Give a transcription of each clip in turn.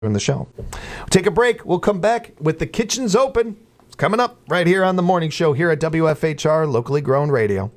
in the show. We'll take a break. We'll come back with The Kitchen's Open. It's coming up right here on the morning show here at WFHR, locally grown radio.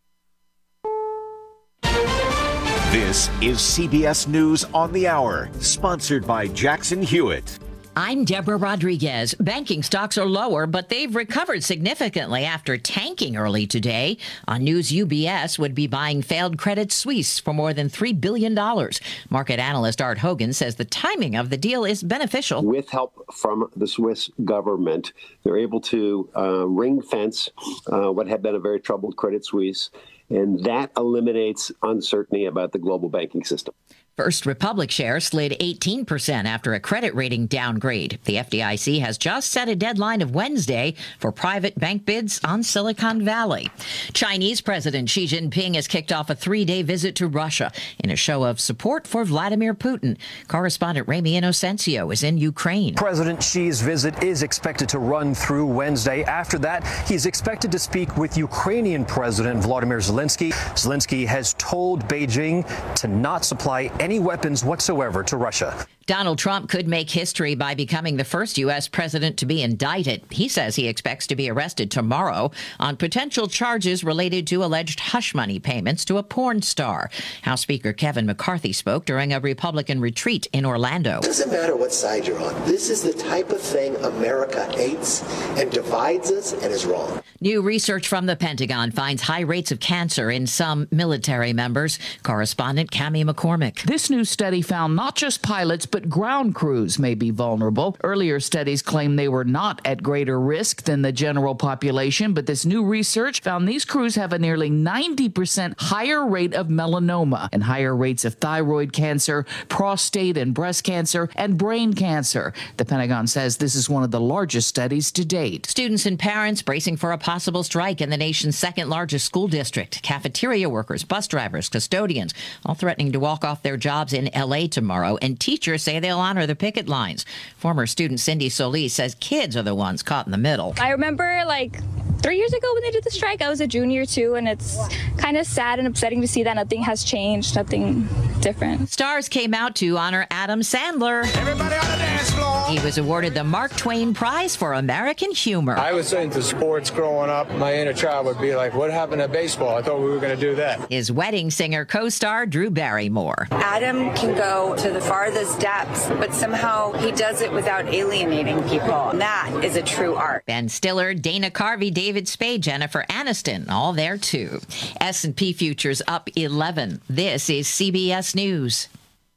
This is CBS News on the Hour, sponsored by Jackson Hewitt. I'm Deborah Rodriguez. Banking stocks are lower, but they've recovered significantly after tanking early today. On news, UBS would be buying failed Credit Suisse for more than $3 billion. Market analyst Art Hogan says the timing of the deal is beneficial. With help from the Swiss government, they're able to ring fence what had been a very troubled Credit Suisse, and that eliminates uncertainty about the global banking system. First Republic shares slid 18% after a credit rating downgrade. The FDIC has just set a deadline of Wednesday for private bank bids on Silicon Valley. Chinese President Xi Jinping has kicked off a 3-day visit to Russia in a show of support for Vladimir Putin. Correspondent Remy Inocencio is in Ukraine. President Xi's visit is expected to run through Wednesday. After that, he's expected to speak with Ukrainian President Volodymyr Zelensky. Zelensky has told Beijing to not supply any weapons whatsoever to Russia. Donald Trump could make history by becoming the first U.S. president to be indicted. He says he expects to be arrested tomorrow on potential charges related to alleged hush money payments to a porn star. House Speaker Kevin McCarthy spoke during a Republican retreat in Orlando. It doesn't matter what side you're on. This is the type of thing America hates and divides us and is wrong. New research from the Pentagon finds high rates of cancer in some military members. Correspondent Cammie McCormick. This new study found not just pilots, but ground crews may be vulnerable. Earlier studies claimed they were not at greater risk than the general population, but this new research found these crews have a nearly 90% higher rate of melanoma and higher rates of thyroid cancer, prostate and breast cancer, and brain cancer. The Pentagon says this is one of the largest studies to date. Students and parents bracing for a possible strike in the nation's second largest school district. Cafeteria workers, bus drivers, custodians, all threatening to walk off their jobs in L.A. tomorrow, and teachers say they'll honor the picket lines. Former student Cindy Solis says kids are the ones caught in the middle. I remember 3 years ago when they did the strike, I was a junior too, and it's kind of sad and upsetting to see that nothing has changed, nothing different. Stars came out to honor Adam Sandler. Everybody on the dance floor. He was awarded the Mark Twain Prize for American Humor. I was into sports growing up. My inner child would be like, what happened to baseball? I thought we were going to do that. His wedding singer co-star Drew Barrymore. Adam can go to the farthest depths, but somehow he does it without alienating people. And that is a true art. Ben Stiller, Dana Carvey, David Spade, Jennifer Aniston, all there too. S&P futures up 11. This is CBS News.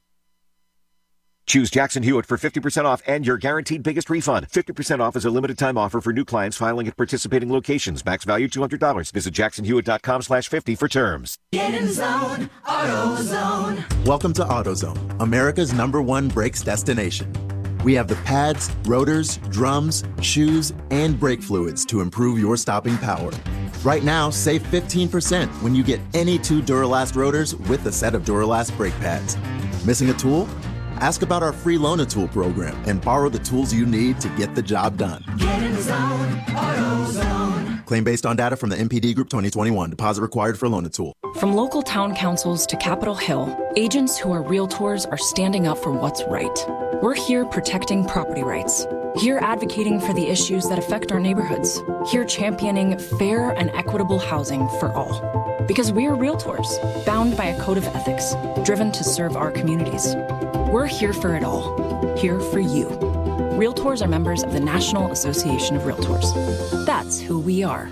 Choose Jackson Hewitt for 50% off and your guaranteed biggest refund. 50% off is a limited time offer for new clients filing at participating locations. Max value $200. Visit jacksonhewitt.com/50 for terms. Get in zone, AutoZone. Welcome to AutoZone, America's #1 brakes destination. We have the pads, rotors, drums, shoes, and brake fluids to improve your stopping power. Right now, save 15% when you get any 2 Duralast rotors with a set of Duralast brake pads. Missing a tool? Ask about our free Loan-A-Tool program and borrow the tools you need to get the job done. Get in zone, AutoZone. Claim based on data from the MPD Group 2021. Deposit required for Loan-A-Tool. From local town councils to Capitol Hill, agents who are realtors are standing up for what's right. We're here protecting property rights. Here advocating for the issues that affect our neighborhoods. Here championing fair and equitable housing for all. Because we are realtors, bound by a code of ethics, driven to serve our communities. We're here for it all. Here for you. Realtors are members of the National Association of Realtors. That's who we are.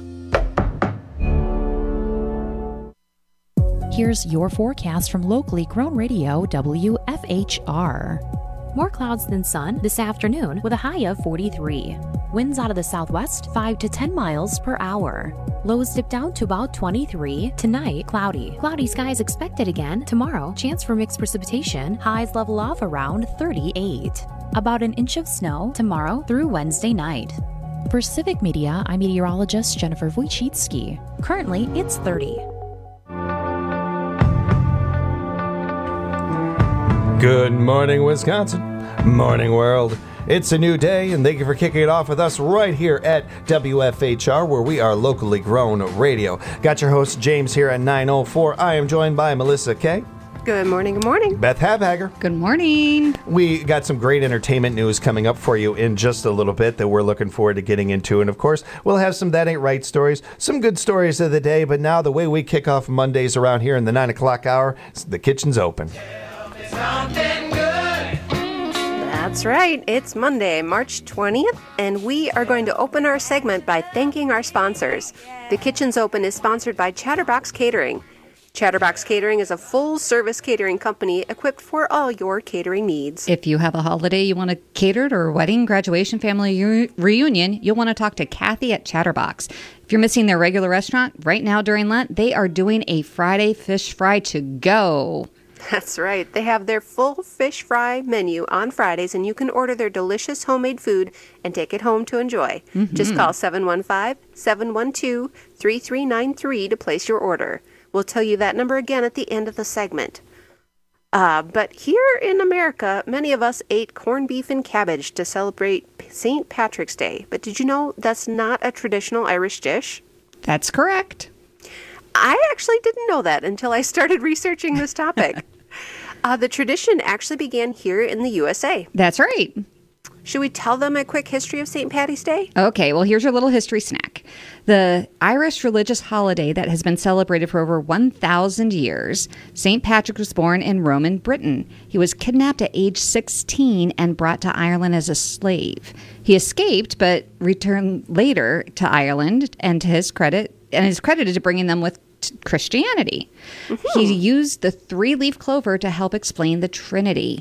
Here's your forecast from locally grown radio WFHR. More clouds than sun this afternoon with a high of 43. Winds out of the southwest 5 to 10 miles per hour. Lows dip down to about 23. Tonight, cloudy. Cloudy skies expected again. Tomorrow, chance for mixed precipitation. Highs level off around 38. About an inch of snow tomorrow through Wednesday night. For Civic Media, I'm meteorologist Jennifer Wojcicki. Currently, it's 30. Good morning, Wisconsin. Morning, world. It's a new day, and thank you for kicking it off with us right here at WFHR, where we are locally grown radio. Got your host, James, here at 9:04. I am joined by Melissa Kay. Good morning, good morning. Beth Habhager. Good morning. We got some great entertainment news coming up for you in just a little bit that we're looking forward to getting into. And of course, we'll have some That Ain't Right stories, some good stories of the day. But now the way we kick off Mondays around here in the 9 o'clock hour, the kitchen's open. That's right. It's Monday, March 20th, and we are going to open our segment by thanking our sponsors. The Kitchen's Open is sponsored by Chatterbox Catering. Chatterbox Catering is a full-service catering company equipped for all your catering needs. If you have a holiday you want to cater or a wedding, graduation, family reunion, you'll want to talk to Kathy at Chatterbox. If you're missing their regular restaurant, right now during Lent, they are doing a Friday fish fry to go. That's right. They have their full fish fry menu on Fridays, and you can order their delicious homemade food and take it home to enjoy. Just call 715-712-3393 to place your order. We'll tell you that number again at the end of the segment. But here in America, many of us ate corned beef and cabbage to celebrate St. Patrick's Day. But did you know that's not a traditional Irish dish? That's correct. I actually didn't know that until I started researching this topic. The tradition actually began here in the USA. That's right. Should we tell them a quick history of St. Patty's Day? Okay, well, here's your little history snack. The Irish religious holiday that has been celebrated for over 1,000 years, St. Patrick was born in Roman Britain. He was kidnapped at age 16 and brought to Ireland as a slave. He escaped, but returned later to Ireland, and is credited to bringing them with Christianity. He used the three-leaf clover to help explain the Trinity.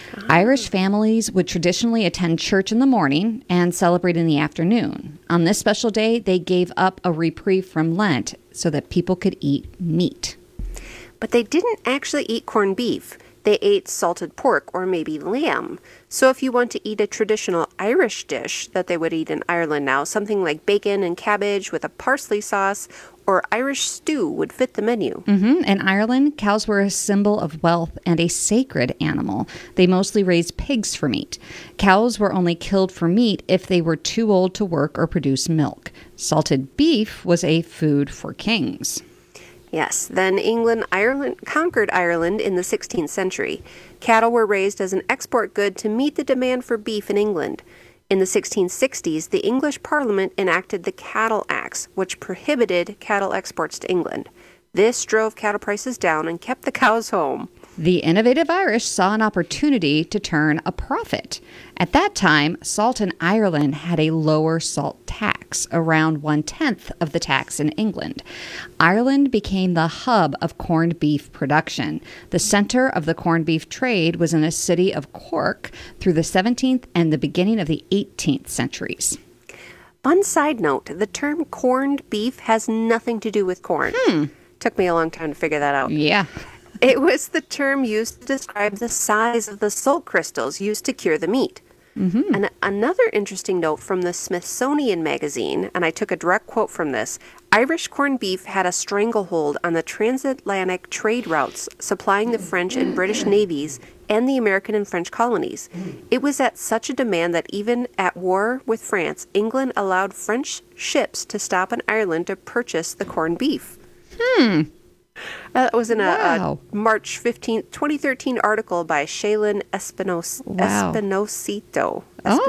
Irish families would traditionally attend church in the morning and celebrate in the afternoon. On this special day, they gave up a reprieve from Lent so that people could eat meat. But they didn't actually eat corned beef. They ate salted pork or maybe lamb. So if you want to eat a traditional Irish dish that they would eat in Ireland now, something like bacon and cabbage with a parsley sauce or Irish stew would fit the menu. In Ireland, cows were a symbol of wealth and a sacred animal. They mostly raised pigs for meat. Cows were only killed for meat if they were too old to work or produce milk. Salted beef was a food for kings. Yes, then England conquered Ireland in the 16th century. Cattle were raised as an export good to meet the demand for beef in England. In the 1660s, the English Parliament enacted the Cattle Acts, which prohibited cattle exports to England. This drove cattle prices down and kept the cows home. The innovative Irish saw an opportunity to turn a profit. At that time, salt in Ireland had a lower salt tax, around 1/10 of the tax in England. Ireland became the hub of corned beef production. The center of the corned beef trade was in the city of Cork through the 17th and the beginning of the 18th centuries. Fun side note, the term corned beef has nothing to do with corn. Took me a long time to figure that out. Yeah. It was the term used to describe the size of the salt crystals used to cure the meat. And another interesting note from the Smithsonian Magazine, and I took a direct quote from this, Irish corned beef had a stranglehold on the transatlantic trade routes supplying the French and British navies and the American and French colonies. It was at such a demand that even at war with France, England allowed French ships to stop in Ireland to purchase the corned beef. That was in a March 15th, 2013 article by Shaylin Esposito.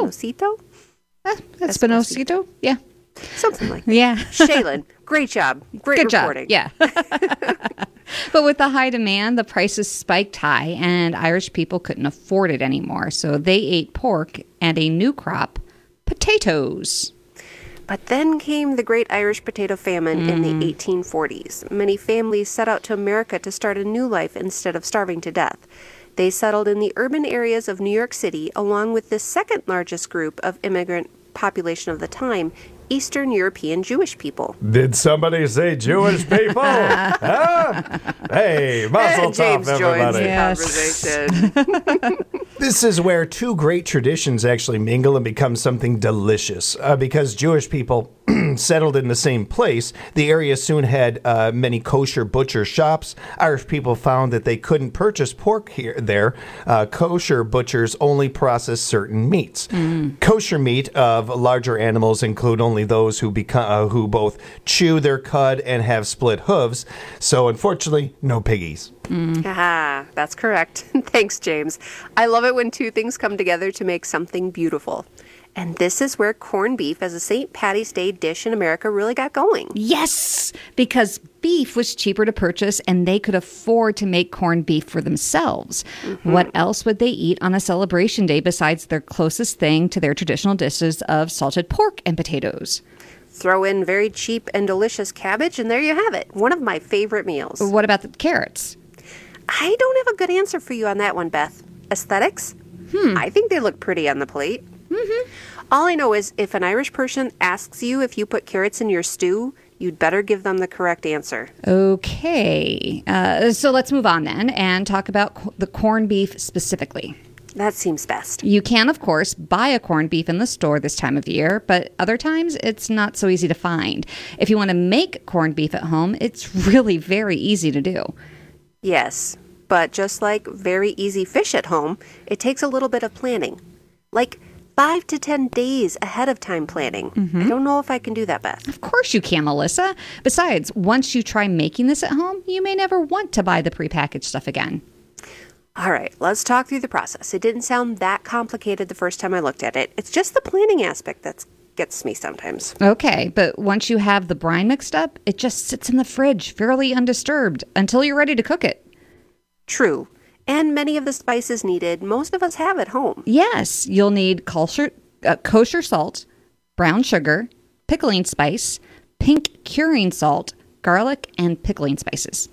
Esposito? Yeah. Something like that. Yeah. Shaylin, great job. Great reporting. Yeah. But with the high demand, the prices spiked high, and Irish people couldn't afford it anymore. So they ate pork and a new crop, potatoes. But then came the Great Irish Potato Famine in the 1840s. Many families set out to America to start a new life instead of starving to death. They settled in the urban areas of New York City, along with the second largest group of immigrant population of the time, Eastern European Jewish people. Did somebody say Jewish people? Hey, mazel tov, everybody. Conversation. This is where two great traditions actually mingle and become something delicious. Because Jewish people, settled in the same place, the area soon had many kosher butcher shops. Irish people found that they couldn't purchase pork there. Kosher butchers only process certain meats. Kosher meat of larger animals include only those who both chew their cud and have split hooves. So unfortunately, no piggies. That's correct. Thanks, James. I love it when two things come together to make something beautiful. And this is where corned beef as a St. Patty's Day dish in America really got going. Yes, because beef was cheaper to purchase and they could afford to make corned beef for themselves. What else would they eat on a celebration day besides their closest thing to their traditional dishes of salted pork and potatoes? Throw in very cheap and delicious cabbage, and there you have it. One of my favorite meals. What about the carrots? I don't have a good answer for you on that one, Beth. Aesthetics? I think they look pretty on the plate. All I know is if an Irish person asks you if you put carrots in your stew, you'd better give them the correct answer. Okay. So let's move on then and talk about the corned beef specifically. That seems best. You can, of course, buy a corned beef in the store this time of year, but other times it's not so easy to find. If you want to make corned beef at home, it's really very easy to do. Yes, but just like very easy fish at home, it takes a little bit of planning. Like 5 to 10 days ahead of time planning. I don't know if I can do that, Beth. Of course you can, Melissa. Besides, once you try making this at home, you may never want to buy the prepackaged stuff again. All right, let's talk through the process. It didn't sound that complicated the first time I looked at it. It's just the planning aspect that gets me sometimes. Okay, but once you have the brine mixed up, it just sits in the fridge fairly undisturbed until you're ready to cook it. True. And many of the spices needed, most of us have at home. Yes, you'll need kosher salt, brown sugar, pickling spice, pink curing salt, garlic, and pickling spices.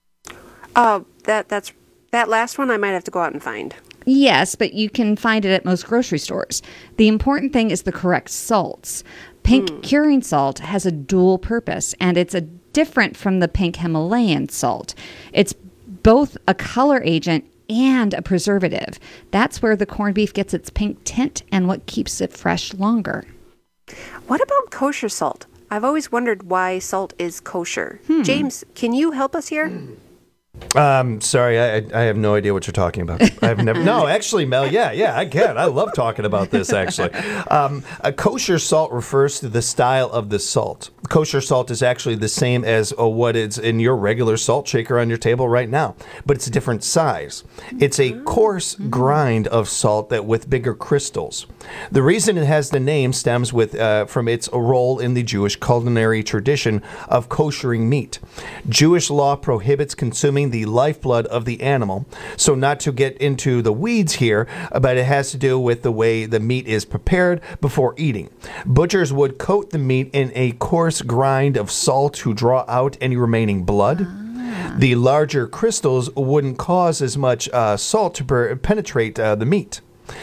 That last one I might have to go out and find. Yes, but you can find it at most grocery stores. The important thing is the correct salts. Pink curing salt has a dual purpose, and it's different from the pink Himalayan salt. It's both a color agent and a preservative. That's where the corned beef gets its pink tint and what keeps it fresh longer. What about kosher salt? I've always wondered why salt is kosher. James, can you help us here? Sorry, I have no idea what you're talking about. I've never. No, actually, Mel, yeah, I can. I love talking about this, actually. A kosher salt refers to the style of the salt. Kosher salt is actually the same as what is in your regular salt shaker on your table right now, but it's a different size. It's a coarse grind of salt that with bigger crystals. The reason it has the name stems from its role in the Jewish culinary tradition of koshering meat. Jewish law prohibits consuming the lifeblood of the animal. So not to get into the weeds here, but it has to do with the way the meat is prepared before eating. Butchers would coat the meat in a coarse grind of salt to draw out any remaining blood. The larger crystals wouldn't cause as much salt to penetrate the meat.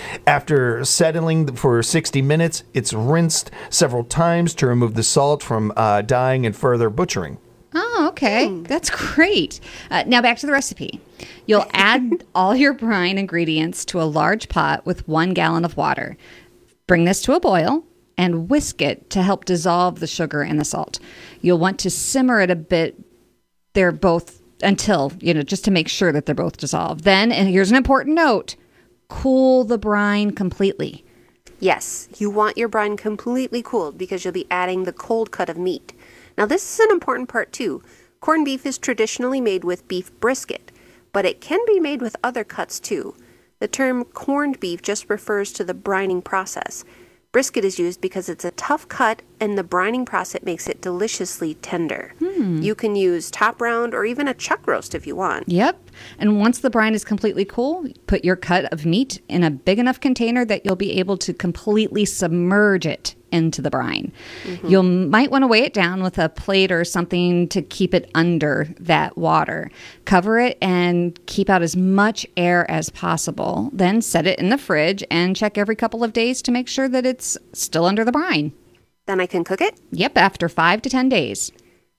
After settling for 60 minutes, it's rinsed several times to remove the salt from dyeing and further butchering. Oh, okay. That's great. Now back to the recipe. You'll add all your brine ingredients to a large pot with 1 gallon of water. Bring this to a boil and whisk it to help dissolve the sugar and the salt. You'll want to simmer it a bit. They're both until, just to make sure that they're both dissolved. Then, and here's an important note, cool the brine completely. Yes, you want your brine completely cooled because you'll be adding the cold cut of meat. Now, this is an important part, too. Corned beef is traditionally made with beef brisket, but it can be made with other cuts, too. The term corned beef just refers to the brining process. Brisket is used because it's a tough cut, and the brining process makes it deliciously tender. You can use top round or even a chuck roast if you want. Yep. And once the brine is completely cool, put your cut of meat in a big enough container that you'll be able to completely submerge it into the brine. You might want to weigh it down with a plate or something to keep it under that water. Cover it and keep out as much air as possible. Then set it in the fridge and check every couple of days to make sure that it's still under the brine. Then I can cook it? Yep, after 5 to 10 days.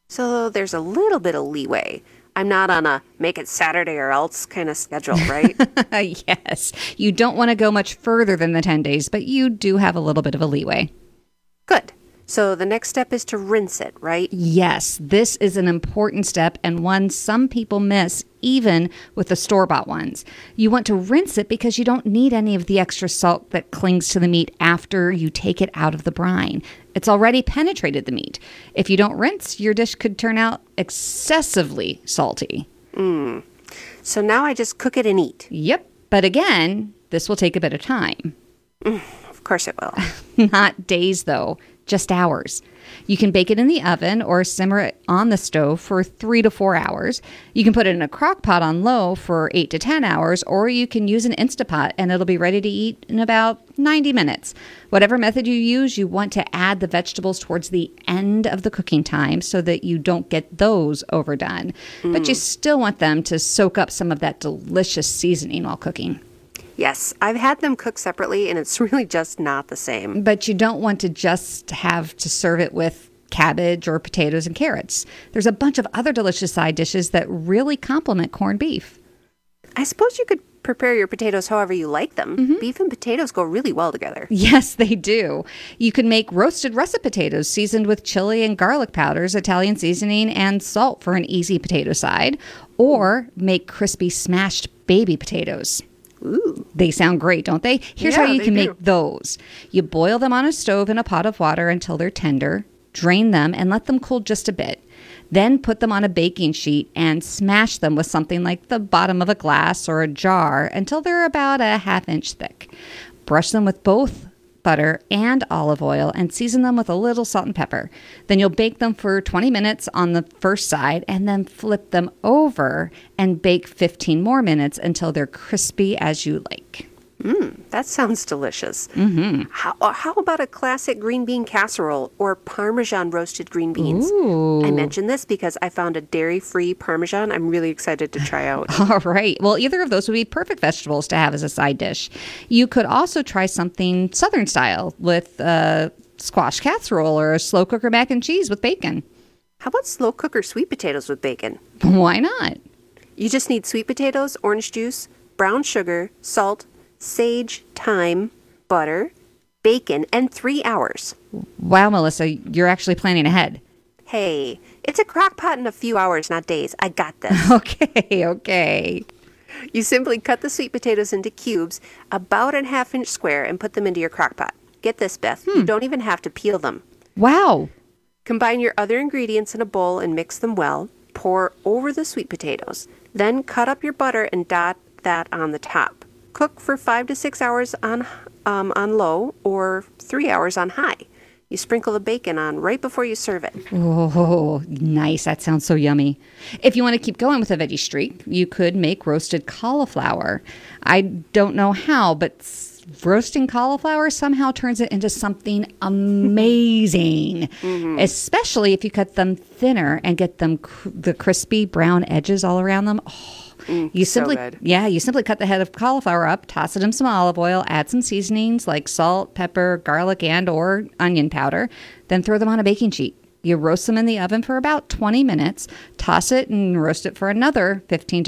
So there's a little bit of leeway. I'm not on a make it Saturday or else kind of schedule, right? Yes. You don't want to go much further than the 10 days, but you do have a little bit of a leeway. Good. So the next step is to rinse it, right? Yes, this is an important step and one some people miss even with the store-bought ones. You want to rinse it because you don't need any of the extra salt that clings to the meat after you take it out of the brine. It's already penetrated the meat. If you don't rinse, your dish could turn out excessively salty. So now I just cook it and eat. Yep, but again, this will take a bit of time. Of course it will. Not days, though, just hours. You can bake it in the oven or simmer it on the stove for 3 to 4 hours. You can put it in a crock pot on low for 8 to 10 hours, or you can use an Instapot and it'll be ready to eat in about 90 minutes. Whatever method you use, you want to add the vegetables towards the end of the cooking time so that you don't get those overdone. But you still want them to soak up some of that delicious seasoning while cooking. Yes, I've had them cooked separately, and it's really just not the same. But you don't want to just have to serve it with cabbage or potatoes and carrots. There's a bunch of other delicious side dishes that really complement corned beef. I suppose you could prepare your potatoes however you like them. Beef and potatoes go really well together. Yes, they do. You can make roasted russet potatoes seasoned with chili and garlic powders, Italian seasoning, and salt for an easy potato side, or make crispy smashed baby potatoes. Ooh. They sound great, don't they? Here's how you can do. make those. You boil them on a stove in a pot of water until they're tender, drain them, and let them cool just a bit. Then put them on a baking sheet and smash them with something like the bottom of a glass or a jar until they're about a ½ inch thick. Brush them with both butter and olive oil and season them with a little salt and pepper. Then you'll bake them for 20 minutes on the first side and then flip them over and bake 15 more minutes until they're crispy as you like. That sounds delicious. How about a classic green bean casserole or Parmesan roasted green beans? Ooh. I mentioned this because I found a dairy-free Parmesan I'm really excited to try out. All right. Well, either of those would be perfect vegetables to have as a side dish. You could also try something Southern style with a squash casserole or a slow cooker mac and cheese with bacon. How about slow cooker sweet potatoes with bacon? Why not? You just need sweet potatoes, orange juice, brown sugar, salt, sage, thyme, butter, bacon, and 3 hours. Wow, Melissa, you're actually planning ahead. Hey, it's a crock pot in a few hours, not days. I got this. Okay. You simply cut the sweet potatoes into cubes about a ½ inch square and put them into your crock pot. Get this, Beth. You don't even have to peel them. Wow. Combine your other ingredients in a bowl and mix them well. Pour over the sweet potatoes. Then cut up your butter and dot that on the top. Cook for 5 to 6 hours on low or 3 hours on high. You sprinkle the bacon on right before you serve it. Oh, nice. That sounds so yummy. If you want to keep going with a veggie streak, you could make roasted cauliflower. I don't know how, but roasting cauliflower somehow turns it into something amazing, especially if you cut them thinner and get them the crispy brown edges all around them. Oh. You simply, so good. you simply cut the head of cauliflower up, toss it in some olive oil, add some seasonings like salt, pepper, garlic, and or onion powder, then throw them on a baking sheet. You roast them in the oven for about 20 minutes, toss it and roast it for another 10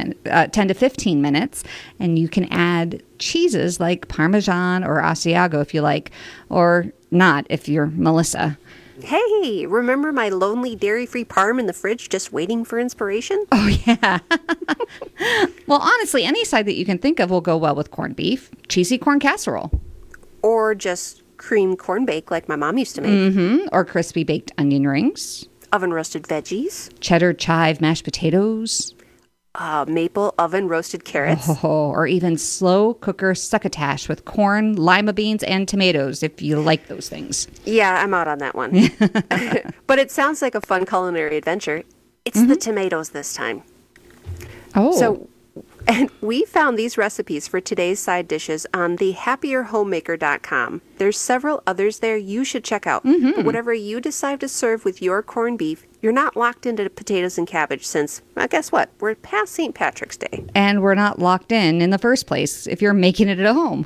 to 15 minutes, and you can add cheeses like Parmesan or Asiago if you like, or not if you're Melissa. Hey, remember my lonely dairy-free parm in the fridge just waiting for inspiration? Oh, yeah. Well, honestly, any side that you can think of will go well with corned beef. Cheesy corn casserole. Or just creamed corn bake like my mom used to make. Or crispy baked onion rings. Oven roasted veggies. Cheddar chive mashed potatoes. Maple oven roasted carrots. Or even slow cooker succotash with corn, lima beans, and tomatoes, if you like those things. Yeah, I'm out on that one. But it sounds like a fun culinary adventure. It's the tomatoes this time. Oh. So, and we found these recipes for today's side dishes on the happierhomemaker.com. There's several others there you should check out. But whatever you decide to serve with your corned beef, you're not locked into potatoes and cabbage since, well, guess what? We're past St. Patrick's Day. And we're not locked in the first place if you're making it at home.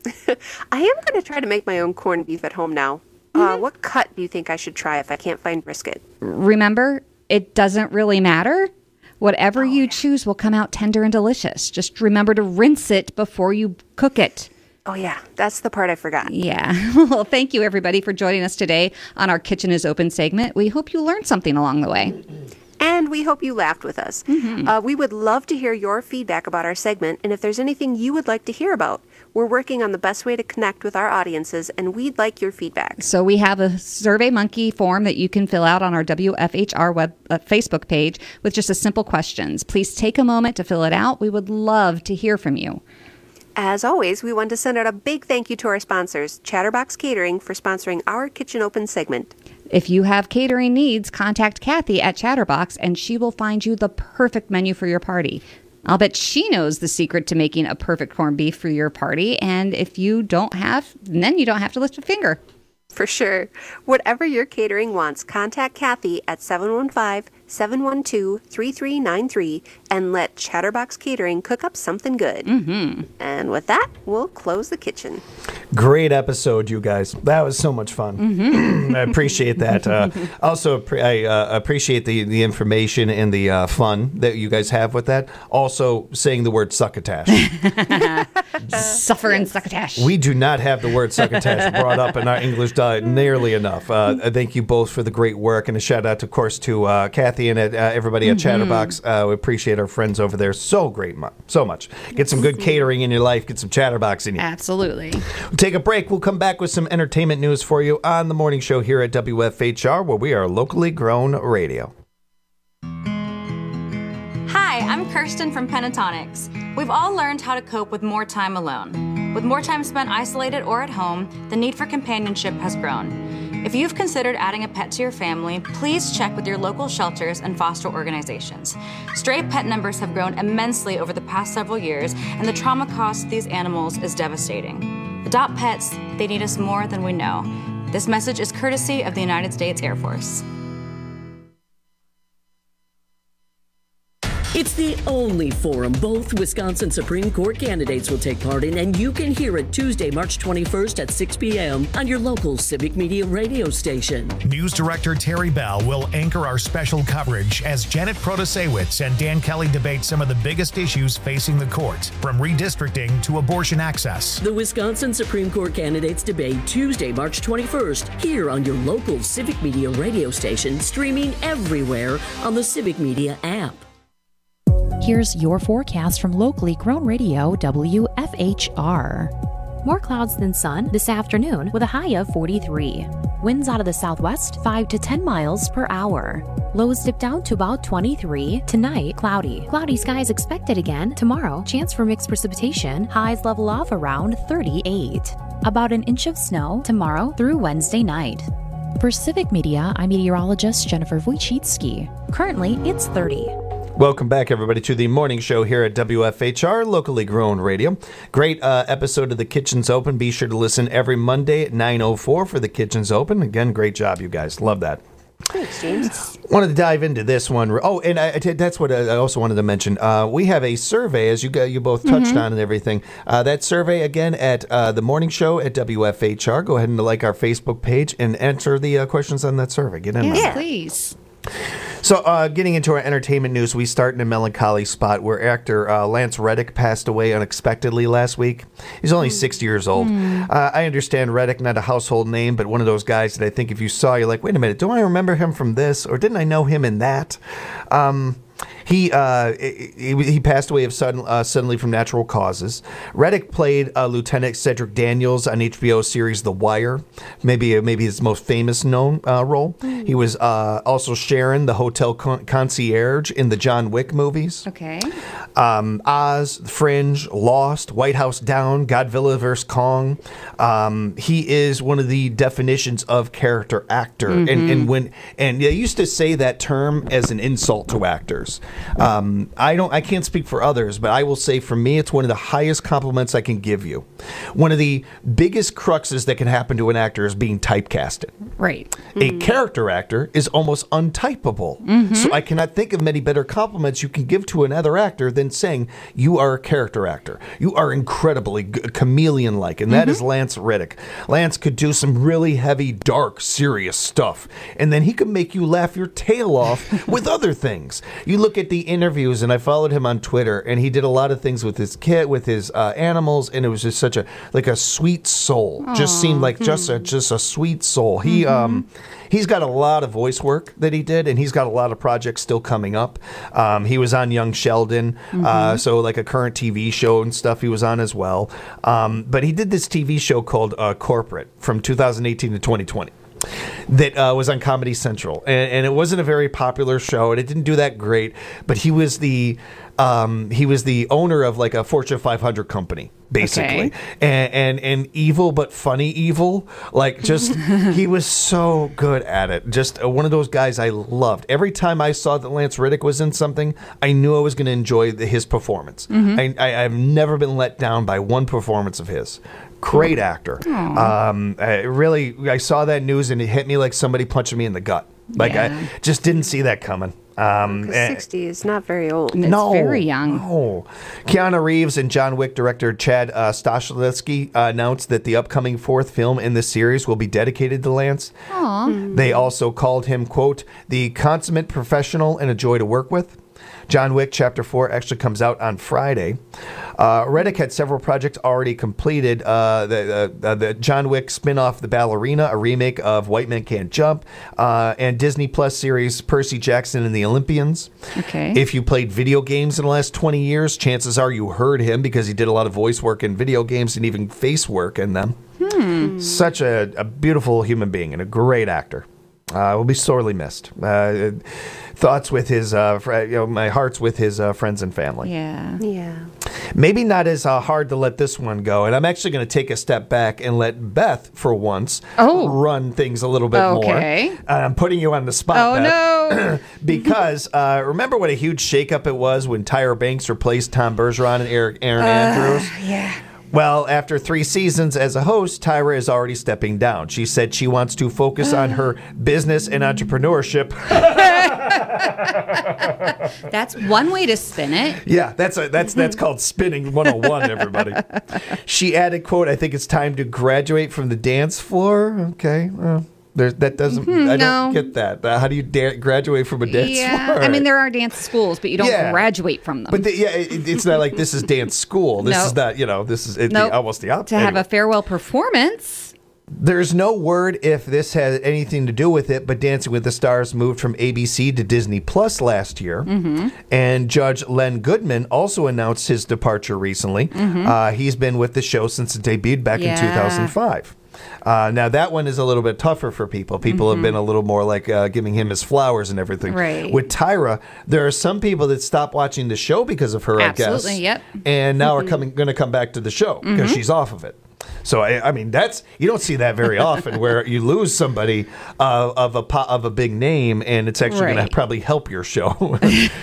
I am going to try to make my own corned beef at home now. What cut do you think I should try if I can't find brisket? Remember, it doesn't really matter. Whatever you choose will come out tender and delicious. Just remember to rinse it before you cook it. Oh, yeah. That's the part I forgot. Yeah. Well, thank you, everybody, for joining us today on our Kitchen is Open segment. We hope you learned something along the way. And we hope you laughed with us. We would love to hear your feedback about our segment, and if there's anything you would like to hear about. We're working on the best way to connect with our audiences, and we'd like your feedback. So we have a SurveyMonkey form that you can fill out on our WFHR Facebook page with just a simple questions. Please take a moment to fill it out. We would love to hear from you. As always, we want to send out a big thank you to our sponsors, Chatterbox Catering, for sponsoring our Kitchen Open segment. If you have catering needs, contact Kathy at Chatterbox, and she will find you the perfect menu for your party. I'll bet she knows the secret to making a perfect corned beef for your party, and if you don't have, then you don't have to lift a finger. For sure. Whatever your catering wants, contact Kathy at 715-712-3393 and let Chatterbox Catering cook up something good. And with that, we'll close the kitchen. Great episode, you guys. That was so much fun. I appreciate that. Also, I appreciate the information and the fun that you guys have with that. Also, saying the word succotash. Suffer and succotash. We do not have the word succotash brought up in our English diet nearly enough. Thank you both for the great work, and a shout out, of course, to Kathy and everybody at Chatterbox. We appreciate our friends over there so much. Get some good catering in your life. Get some Chatterbox in you. Absolutely. We'll take a break. We'll come back with some entertainment news for you on the morning show here at WFHR, where we are locally grown radio. Hi, I'm Kirsten from Pentatonics. We've all learned how to cope with more time alone. With more time spent isolated or at home, the need for companionship has grown. If you've considered adding a pet to your family, please check with your local shelters and foster organizations. Stray pet numbers have grown immensely over the past several years, and the trauma cost of these animals is devastating. Adopt pets, they need us more than we know. This message is courtesy of the United States Air Force. It's the only forum both Wisconsin Supreme Court candidates will take part in, and you can hear it Tuesday, March 21st at 6 p.m. on your local Civic Media radio station. News Director Terry Bell will anchor our special coverage as Janet Protasewicz and Dan Kelly debate some of the biggest issues facing the court, from redistricting to abortion access. The Wisconsin Supreme Court candidates debate Tuesday, March 21st, here on your local Civic Media radio station, streaming everywhere on the Civic Media app. Here's your forecast from locally grown radio WFHR. More clouds than sun this afternoon with a high of 43. Winds out of the southwest 5 to 10 miles per hour. Lows dip down to about 23. Tonight, cloudy. Cloudy skies expected again tomorrow. Chance for mixed precipitation. Highs level off around 38. About an inch of snow tomorrow through Wednesday night. For Civic Media, I'm meteorologist Jennifer Wojcicki. Currently, it's 30. Welcome back, everybody, to the morning show here at WFHR, locally grown radio. Great episode of The Kitchen's Open. Be sure to listen every Monday at 9:04 for The Kitchen's Open. Again, great job, you guys. Love that. Thanks, James. Wanted to dive into this one. Oh, and that's what I also wanted to mention. We have a survey, as you both touched on and everything. That survey, again, at the morning show at WFHR. Go ahead and like our Facebook page and answer the questions on that survey. Get in Yes, there. please. So, getting into our entertainment news, we start in a melancholy spot where actor Lance Reddick passed away unexpectedly last week. He's only 60 years old. I understand Reddick, not a household name, but one of those guys that I think if you saw, you're like, wait a minute, don't I remember him from this? Or didn't I know him in that? He passed away suddenly from natural causes. Reddick played Lieutenant Cedric Daniels on HBO's series The Wire, maybe his most famous known role. He was also Sharon, the hotel concierge in the John Wick movies. Okay. Oz, Fringe, Lost, White House Down, Godzilla vs. Kong. He is one of the definitions of character actor, and they used to say that term as an insult to actors. I can't speak for others, but I will say for me, it's one of the highest compliments I can give you. One of the biggest cruxes that can happen to an actor is being typecasted. Right. A character actor is almost untypable. So I cannot think of many better compliments you can give to another actor than saying you are a character actor. You are incredibly chameleon-like, and that is Lance Reddick. Lance could do some really heavy, dark, serious stuff, and then he could make you laugh your tail off with other things. You look at the interviews, and I followed him on Twitter, and he did a lot of things with his kid, with his animals, and it was just such a sweet soul. Just seemed like just a sweet soul. He's got a lot of voice work that he did, and he's got a lot of projects still coming up. He was on Young Sheldon, so like a current TV show and stuff he was on as well. But he did this TV show called Corporate from 2018 to 2020. That was on Comedy Central, and it wasn't a very popular show, and it didn't do that great. But he was the owner of like a Fortune 500 company, basically, and evil but funny evil. Like just he was so good at it. Just one of those guys I loved. Every time I saw that Lance Reddick was in something, I knew I was going to enjoy his performance. I've never been let down by one performance of his. Great actor. I saw that news and it hit me like somebody punching me in the gut. Like I just didn't see that coming. 60 is not very old. It's very young. No. Keanu Reeves and John Wick director Chad Stahelski announced that the upcoming fourth film in the series will be dedicated to Lance. They also called him, quote, the consummate professional and a joy to work with. John Wick Chapter 4 actually comes out on Friday. Reddick had several projects already completed. The John Wick spin-off The Ballerina, a remake of White Men Can't Jump, and Disney Plus series Percy Jackson and the Olympians. If you played video games in the last 20 years, chances are you heard him because he did a lot of voice work in video games and even face work in them. Such a beautiful human being and a great actor. Will be sorely missed. Thoughts with his, my heart's with his friends and family. Yeah. Maybe not as hard to let this one go. And I'm actually going to take a step back and let Beth, for once, run things a little bit more. I'm putting you on the spot, Beth. No. Because remember what a huge shakeup it was when Tyra Banks replaced Tom Bergeron and Aaron Andrews? Yeah. Well, after 3 seasons as a host, Tyra is already stepping down. She said she wants to focus on her business and entrepreneurship. That's one way to spin it. Yeah, that's called spinning 101, everybody. She added, quote, I think it's time to graduate from the dance floor. Okay, well. That doesn't. I don't get that. How do you graduate from a dance floor? I mean, there are dance schools, but you don't graduate from them. But it's not like this is dance school. This is not. This is almost the opposite. To have a farewell performance. There's no word if this has anything to do with it, but Dancing with the Stars moved from ABC to Disney Plus last year. And Judge Len Goodman also announced his departure recently. He's been with the show since it debuted back in 2005. Now, that one is a little bit tougher for people. People have been a little more like giving him his flowers and everything. Right. With Tyra, there are some people that stopped watching the show because of her, I guess. Absolutely, yep. And now are going to come back to the show because she's off of it. So, I mean, you don't see that very often where you lose somebody of a big name and it's actually going to probably help your show.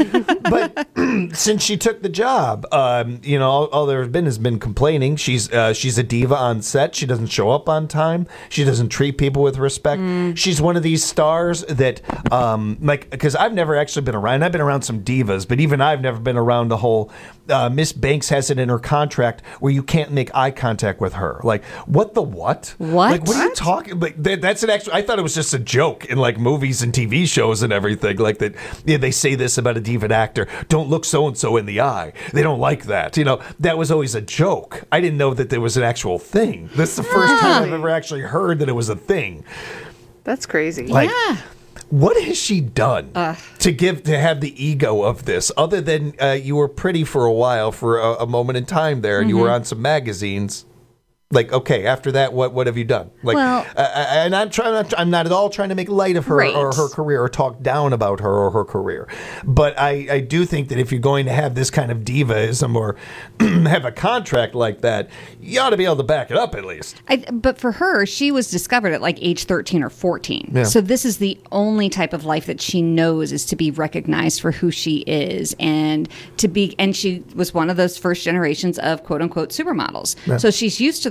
But since she took the job, all there has been complaining. She's a diva on set. She doesn't show up on time. She doesn't treat people with respect. She's one of these stars that, because I've never actually been around. I've been around some divas, but even I've never been around the whole Miss Banks has it in her contract where you can't make eye contact with her. Like, what the what? What? Like, what are you talking? Like, that's an actual. I thought it was just a joke in like movies and TV shows and everything. Like that, they say this about a diva actor: don't look so and so in the eye. They don't like that. That was always a joke. I didn't know that there was an actual thing. This is the first time I've ever actually heard that it was a thing. That's crazy. Like, what has she done to have the ego of this, other than you were pretty for a while, for a moment in time there, and you were on some magazines? Like, okay, after that, what have you done? Like, and I'm not at all trying to make light of her or her career or talk down about her or her career. But I do think that if you're going to have this kind of divaism or have a contract like that, you ought to be able to back it up at least. But for her, she was discovered at like age 13 or 14. Yeah. So this is the only type of life that she knows, is to be recognized for who she is and she was one of those first generations of quote unquote supermodels. Yeah. So she's used to the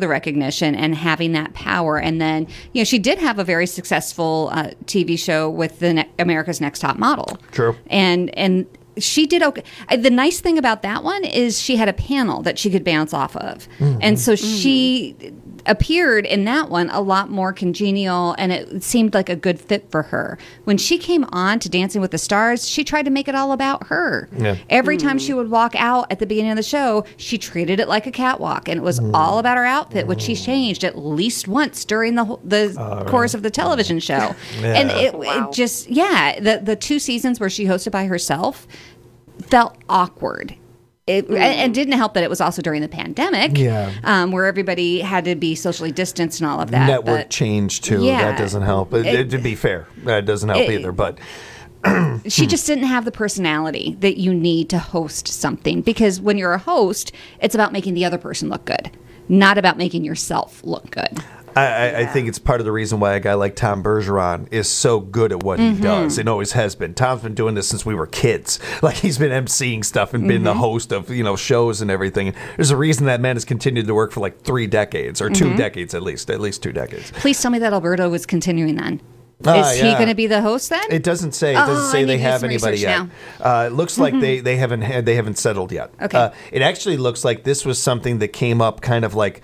recognition and having that power. And then, she did have a very successful TV show with America's Next Top Model. True. And she did okay. The nice thing about that one is she had a panel that she could bounce off of. Mm-hmm. And so she appeared in that one a lot more congenial, and it seemed like a good fit for her. When she came on to Dancing with the Stars, she tried to make it all about her. Yeah. Every time she would walk out at the beginning of the show, she treated it like a catwalk, and it was all about her outfit, which she changed at least once during the course of the television show. Yeah. And it just, the 2 seasons where she hosted by herself felt awkward. It didn't help that it was also during the pandemic, where everybody had to be socially distanced and all of that. Network change, too. Yeah, that doesn't help. To be fair, that doesn't help either. But she just didn't have the personality that you need to host something. Because when you're a host, it's about making the other person look good, not about making yourself look good. I think it's part of the reason why a guy like Tom Bergeron is so good at what he does and always has been. Tom's been doing this since we were kids. Like, he's been emceeing stuff and been the host of, shows and everything. There's a reason that man has continued to work for like 3 decades or 2 decades at least 2 decades. Please tell me that Alberto is continuing then. Is he going to be the host then? It doesn't say. It doesn't say they have anybody yet. It looks like they haven't settled yet. Okay. It actually looks like this was something that came up kind of like.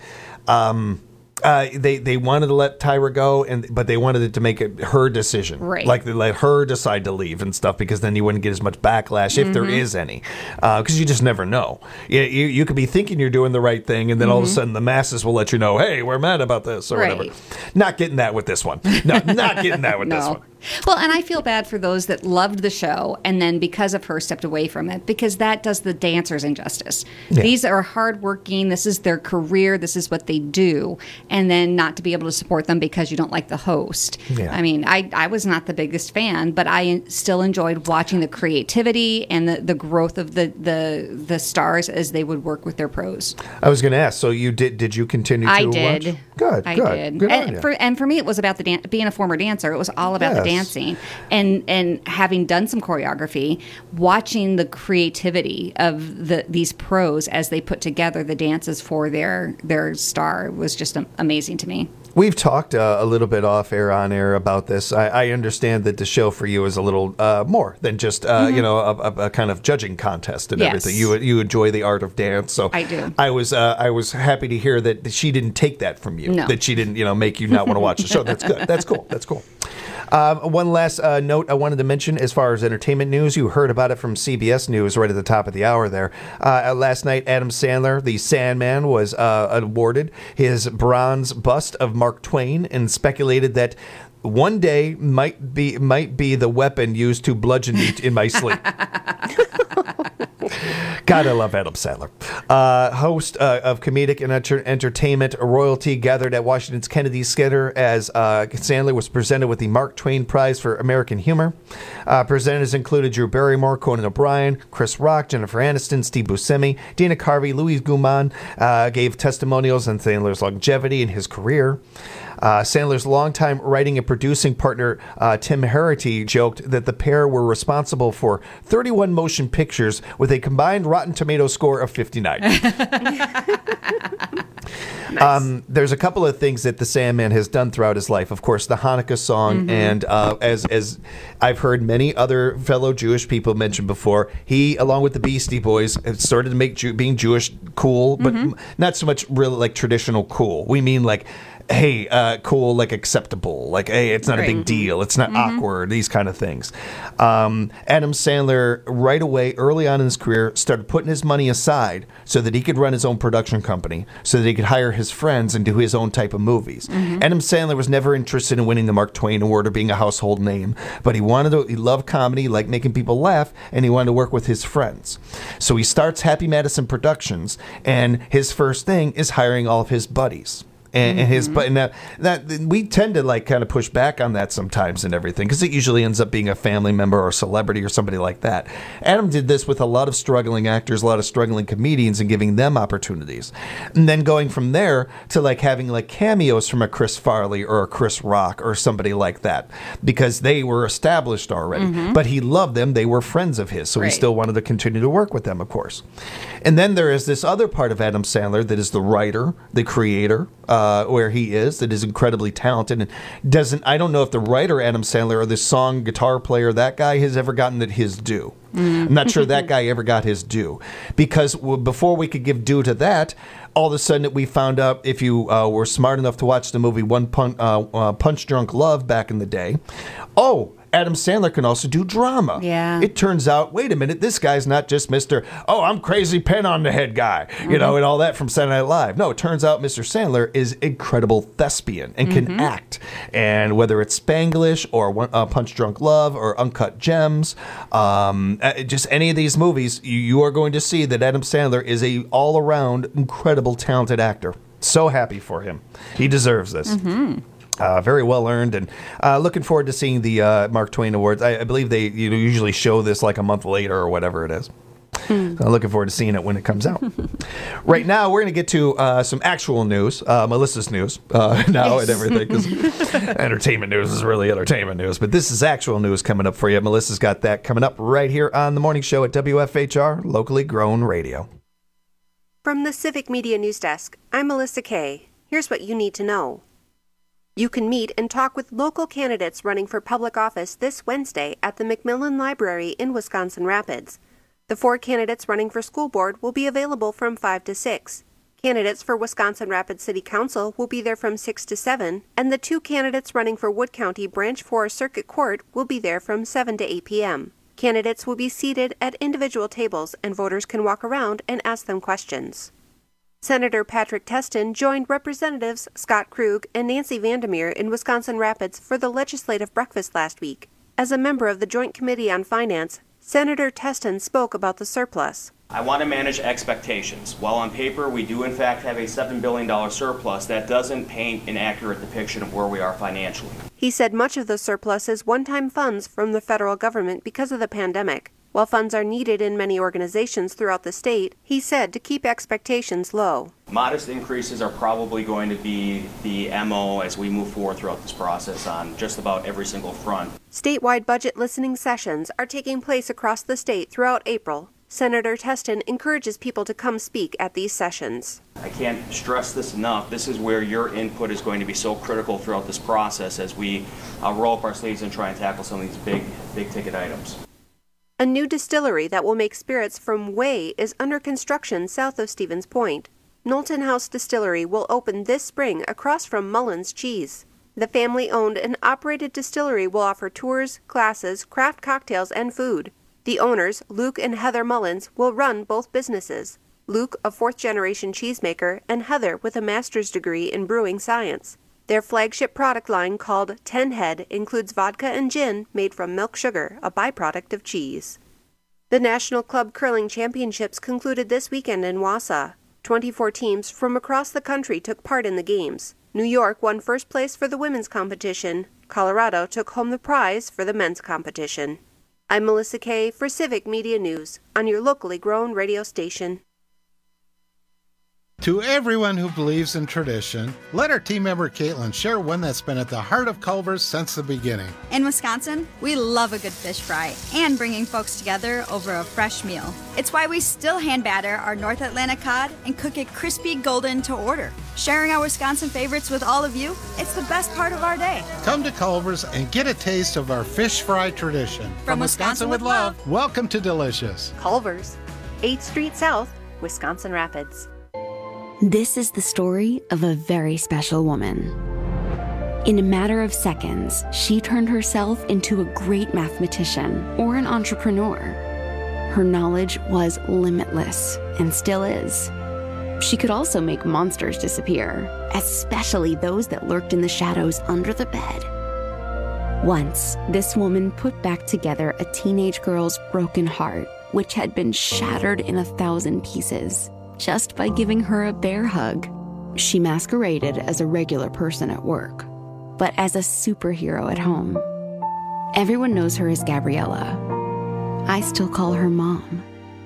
They wanted to let Tyra go, but they wanted it to make it her decision. Right. Like, they let her decide to leave and stuff, because then you wouldn't get as much backlash, if there is any. Because you just never know. You could be thinking you're doing the right thing, and then all of a sudden the masses will let you know, hey, we're mad about this, or whatever. Not getting that with this one. No, not getting that with this one. Well, and I feel bad for those that loved the show and then because of her stepped away from it, because that does the dancers injustice. Yeah. These are hardworking. This is their career. This is what they do. And then not to be able to support them because you don't like the host. Yeah. I mean, I was not the biggest fan, but I still enjoyed watching the creativity and the growth of the stars as they would work with their pros. I was going to ask, so you did you continue to watch? I did. Good. I did. Good and for me, it was about being a former dancer. It was all about the dancing and having done some choreography, watching the creativity of these pros as they put together the dances for their star was just amazing to me. We've talked a little bit off air, on air about this. I understand that the show for you is a little more than just a kind of judging contest and everything. You enjoy the art of dance, so I do. I was happy to hear that she didn't take that from you. No. That she didn't make you not want to watch the show. That's good. That's cool. That's cool. One last note I wanted to mention as far as entertainment news. You heard about it from CBS News right at the top of the hour there. Last night, Adam Sandler, the Sandman, was awarded his bronze bust of Mark Twain, and speculated that one day might be the weapon used to bludgeon me in my sleep. God, I love Adam Sandler. Host of comedic and entertainment royalty gathered at Washington's Kennedy Center as Sandler was presented with the Mark Twain Prize for American Humor. Presenters included Drew Barrymore, Conan O'Brien, Chris Rock, Jennifer Aniston, Steve Buscemi, Dana Carvey, Louis Guzman gave testimonials on Sandler's longevity in his career. Sandler's longtime writing and producing partner, Tim Herity, joked that the pair were responsible for 31 motion pictures with a combined Rotten Tomato score of 59. Nice. There's a couple of things that the Sandman has done throughout his life. Of course, the Hanukkah song, and as I've heard many other fellow Jewish people mention before, he, along with the Beastie Boys, have started to make being Jewish cool, but not so much really like traditional cool. We mean like, hey, cool, like acceptable, like, hey, it's not a big deal, it's not awkward, these kind of things. Adam Sandler, right away, early on in his career, started putting his money aside so that he could run his own production company, so that he could hire his friends and do his own type of movies. Adam Sandler was never interested in winning the Mark Twain Award or being a household name, but he loved comedy, he liked making people laugh, and he wanted to work with his friends. So he starts Happy Madison Productions, and his first thing is hiring all of his buddies. and his, but that we tend to like kind of push back on that sometimes and everything, because it usually ends up being a family member or a celebrity or somebody like that. Adam did this with a lot of struggling actors, a lot of struggling comedians, and giving them opportunities, and then going from there to like having like cameos from a Chris Farley or a Chris Rock or somebody like that, because they were established already, but he loved them. They were friends of his, so he still wanted to continue to work with them, of course. And then there is this other part of Adam Sandler that is the writer, the creator, where he is, that is incredibly talented and I don't know if the writer Adam Sandler or the song guitar player, that guy, has ever gotten his due. I'm not sure that guy ever got his due, because before we could give due to that, all of a sudden we found out, if you were smart enough to watch the movie Punch Drunk Love back in the day, Adam Sandler can also do drama. Yeah. It turns out, wait a minute, this guy's not just Mr. I'm crazy pen on the head guy, and all that from Saturday Night Live. No, it turns out Mr. Sandler is incredible thespian and can act. And whether it's Spanglish or Punch Drunk Love or Uncut Gems, just any of these movies, you are going to see that Adam Sandler is a all-around incredible talented actor. So happy for him. He deserves this. Very well earned, and looking forward to seeing the Mark Twain Awards. I believe they usually show this like a month later or whatever it is. So I'm looking forward to seeing it when it comes out. Right now, we're going to get to some actual news, Melissa's news now and everything, because entertainment news is really entertainment news. But this is actual news coming up for you. Melissa's got that coming up right here on the morning show at WFHR, locally grown radio. From the Civic Media News Desk, I'm Melissa Kay. Here's what you need to know. You can meet and talk with local candidates running for public office this Wednesday at the Macmillan Library in Wisconsin Rapids. The 4 candidates running for school board will be available from 5 to 6. Candidates for Wisconsin Rapids City Council will be there from 6 to 7, and the 2 candidates running for Wood County Branch 4 Circuit Court will be there from 7 to 8 p.m. Candidates will be seated at individual tables, and voters can walk around and ask them questions. Senator Patrick Testin joined Representatives Scott Krug and Nancy Vandermeer in Wisconsin Rapids for the legislative breakfast last week. As a member of the Joint Committee on Finance, Senator Testin spoke about the surplus. I want to manage expectations. While on paper we do in fact have a $7 billion surplus, that doesn't paint an accurate depiction of where we are financially. He said much of the surplus is one-time funds from the federal government because of the pandemic. While funds are needed in many organizations throughout the state, he said to keep expectations low. Modest increases are probably going to be the MO as we move forward throughout this process on just about every single front. Statewide budget listening sessions are taking place across the state throughout April. Senator Testin encourages people to come speak at these sessions. I can't stress this enough. This is where your input is going to be so critical throughout this process as we roll up our sleeves and try and tackle some of these big ticket items. A new distillery that will make spirits from whey is under construction south of Stevens Point. Knowlton House Distillery will open this spring across from Mullins Cheese. The family-owned and operated distillery will offer tours, classes, craft cocktails, and food. The owners, Luke and Heather Mullins, will run both businesses. Luke, a 4th-generation cheesemaker, and Heather with a master's degree in brewing science. Their flagship product line, called 10 Head, includes vodka and gin made from milk sugar, a byproduct of cheese. The National Club Curling Championships concluded this weekend in Wausau. 24 teams from across the country took part in the games. New York won first place for the women's competition. Colorado took home the prize for the men's competition. I'm Melissa Kay for Civic Media News on your locally grown radio station. To everyone who believes in tradition, let our team member Caitlin share one that's been at the heart of Culver's since the beginning. In Wisconsin, we love a good fish fry and bringing folks together over a fresh meal. It's why we still hand batter our North Atlantic cod and cook it crispy golden to order. Sharing our Wisconsin favorites with all of you, it's the best part of our day. Come to Culver's and get a taste of our fish fry tradition. From Wisconsin with love. Welcome to Delicious. Culver's, 8th Street South, Wisconsin Rapids. This is the story of a very special woman. In a matter of seconds, she turned herself into a great mathematician or an entrepreneur. Her knowledge was limitless and still is. She could also make monsters disappear, especially those that lurked in the shadows under the bed. Once, this woman put back together a teenage girl's broken heart, which had been shattered in 1,000 pieces, just by giving her a bear hug. She masqueraded as a regular person at work, but as a superhero at home. Everyone knows her as Gabriella. I still call her Mom.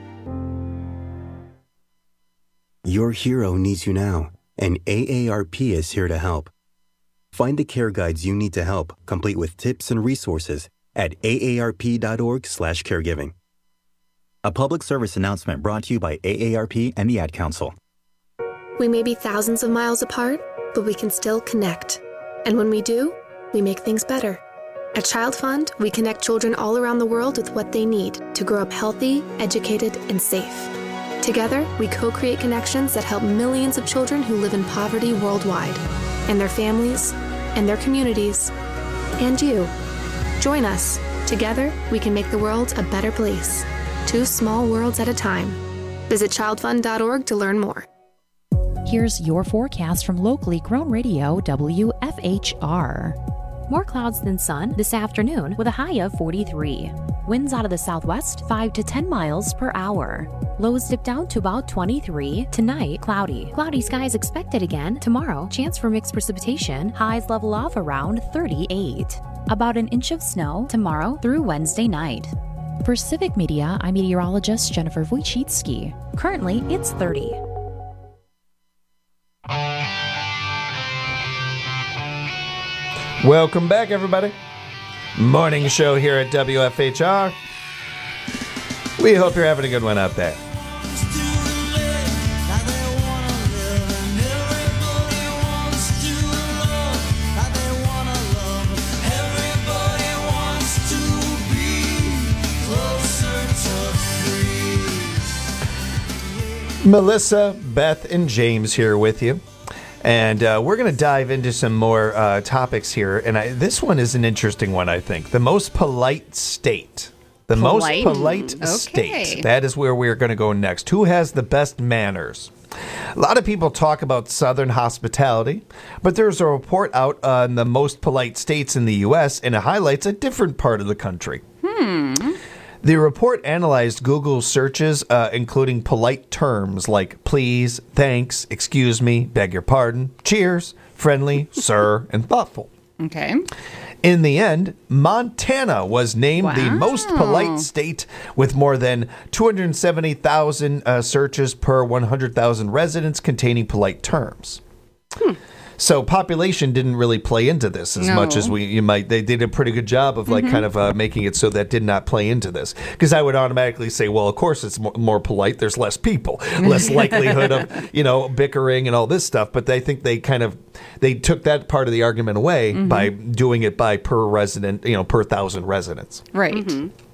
Your hero needs you now, and AARP is here to help. Find the care guides you need to help, complete with tips and resources at aarp.org/caregiving. A public service announcement brought to you by AARP and the Ad Council. We may be thousands of miles apart, but we can still connect. And when we do, we make things better. At Child Fund, we connect children all around the world with what they need to grow up healthy, educated, and safe. Together, we co-create connections that help millions of children who live in poverty worldwide, and their families, and their communities, and you. Join us. Together, we can make the world a better place. 2 small worlds at a time. Visit childfund.org to learn more. Here's your forecast from locally grown radio WFHR. More clouds than sun this afternoon with a high of 43. Winds out of the southwest 5 to 10 miles per hour. Lows dip down to about 23. Tonight, cloudy. Cloudy skies expected again. Tomorrow, chance for mixed precipitation. Highs level off around 38. About an inch of snow tomorrow through Wednesday night. For Civic Media, I'm meteorologist Jennifer Wojcicki. Currently, it's 30. Welcome back, everybody. Morning show here at WFHR. We hope you're having a good one out there. Melissa, Beth, and James here with you. And we're going to dive into some more topics here. And this one is an interesting one, I think. The most polite state. The most polite state. That is where we're going to go next. Who has the best manners? A lot of people talk about Southern hospitality, but there's a report out on the most polite states in the U.S., and it highlights a different part of the country. The report analyzed Google searches, including polite terms like please, thanks, excuse me, beg your pardon, cheers, friendly, sir, and thoughtful. Okay. In the end, Montana was named the most polite state with more than 270,000 searches per 100,000 residents containing polite terms. So population didn't really play into this as much as they did a pretty good job of kind of making it so that did not play into this. Because I would automatically say, well, of course it's more polite. There's less people, less likelihood of, bickering and all this stuff. But I think they took that part of the argument away by doing it by per resident, per 1,000 residents. Right.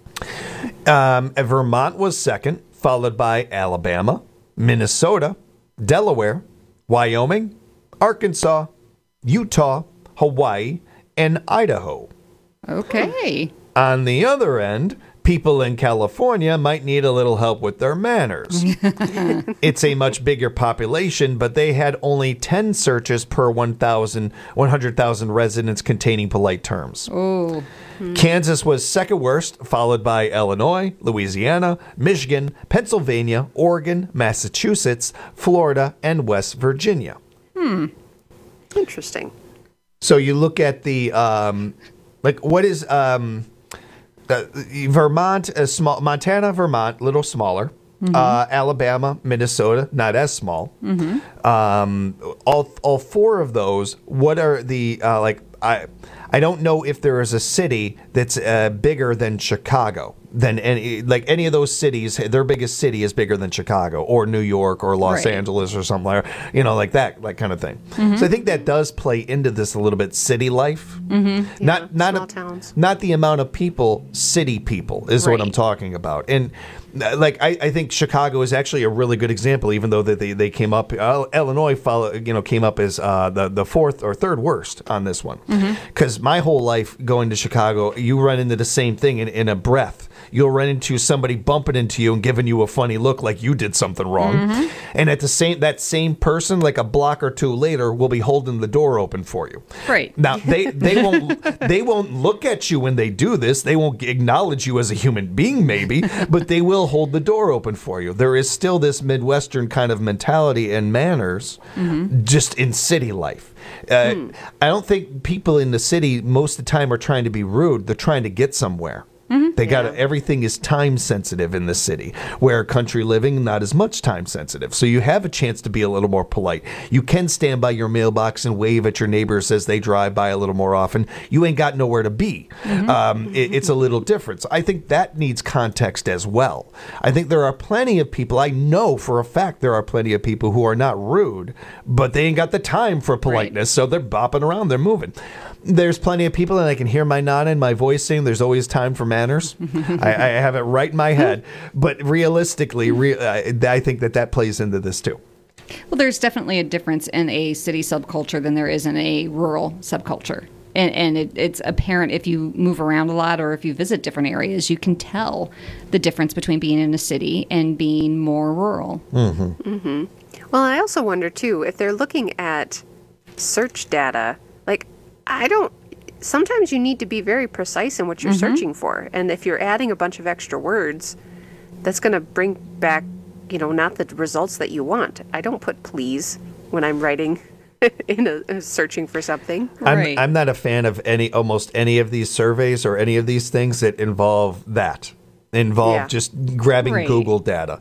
Vermont was second, followed by Alabama, Minnesota, Delaware, Wyoming, Arkansas, Utah, Hawaii, and Idaho. Okay. On the other end, people in California might need a little help with their manners. It's a much bigger population, but they had only 10 searches per 100,000 residents containing polite terms. Oh. Kansas was second worst, followed by Illinois, Louisiana, Michigan, Pennsylvania, Oregon, Massachusetts, Florida, and West Virginia. Interesting. So you look at the what is Vermont, small, Montana, Vermont, little smaller. Alabama, Minnesota, not as small. All 4 of those. What are the I don't know if there is a city that's bigger than Chicago. Than any of those cities, their biggest city is bigger than Chicago or New York or Los Angeles or something like that, like kind of thing. So I think that does play into this a little bit. City life, not small towns, not the amount of people. City people is what I'm talking about. And I think Chicago is actually a really good example, even though that they came up. Illinois came up as the 4th or 3rd worst on this one. Because my whole life going to Chicago, you run into the same thing in a breath. You'll run into somebody bumping into you and giving you a funny look like you did something wrong. And at that same person, like a block or two later, will be holding the door open for you. Right. Now they won't look at you when they do this. They won't acknowledge you as a human being, maybe, but they will hold the door open for you. There is still this Midwestern kind of mentality and manners just in city life. I don't think people in the city most of the time are trying to be rude. They're trying to get somewhere. They got everything is time sensitive in the city, where country living, not as much time sensitive. So you have a chance to be a little more polite. You can stand by your mailbox and wave at your neighbors as they drive by a little more often. You ain't got nowhere to be. It's a little different. So I think that needs context as well. I think there are plenty of people, I know for a fact there are plenty of people who are not rude, but they ain't got the time for politeness, so they're bopping around, they're moving. There's plenty of people, and I can hear my nodding, my voice saying there's always time for manners. I have it right in my head. But realistically, I think that plays into this too. Well, there's definitely a difference in a city subculture than there is in a rural subculture. And it's apparent if you move around a lot or if you visit different areas, you can tell the difference between being in a city and being more rural. Well, I also wonder, too, if they're looking at search data, like, sometimes you need to be very precise in what you're searching for. And if you're adding a bunch of extra words, that's going to bring back, not the results that you want. I don't put please when I'm writing in searching for something. I'm not a fan of almost any of these surveys or any of these things that involve just grabbing Google data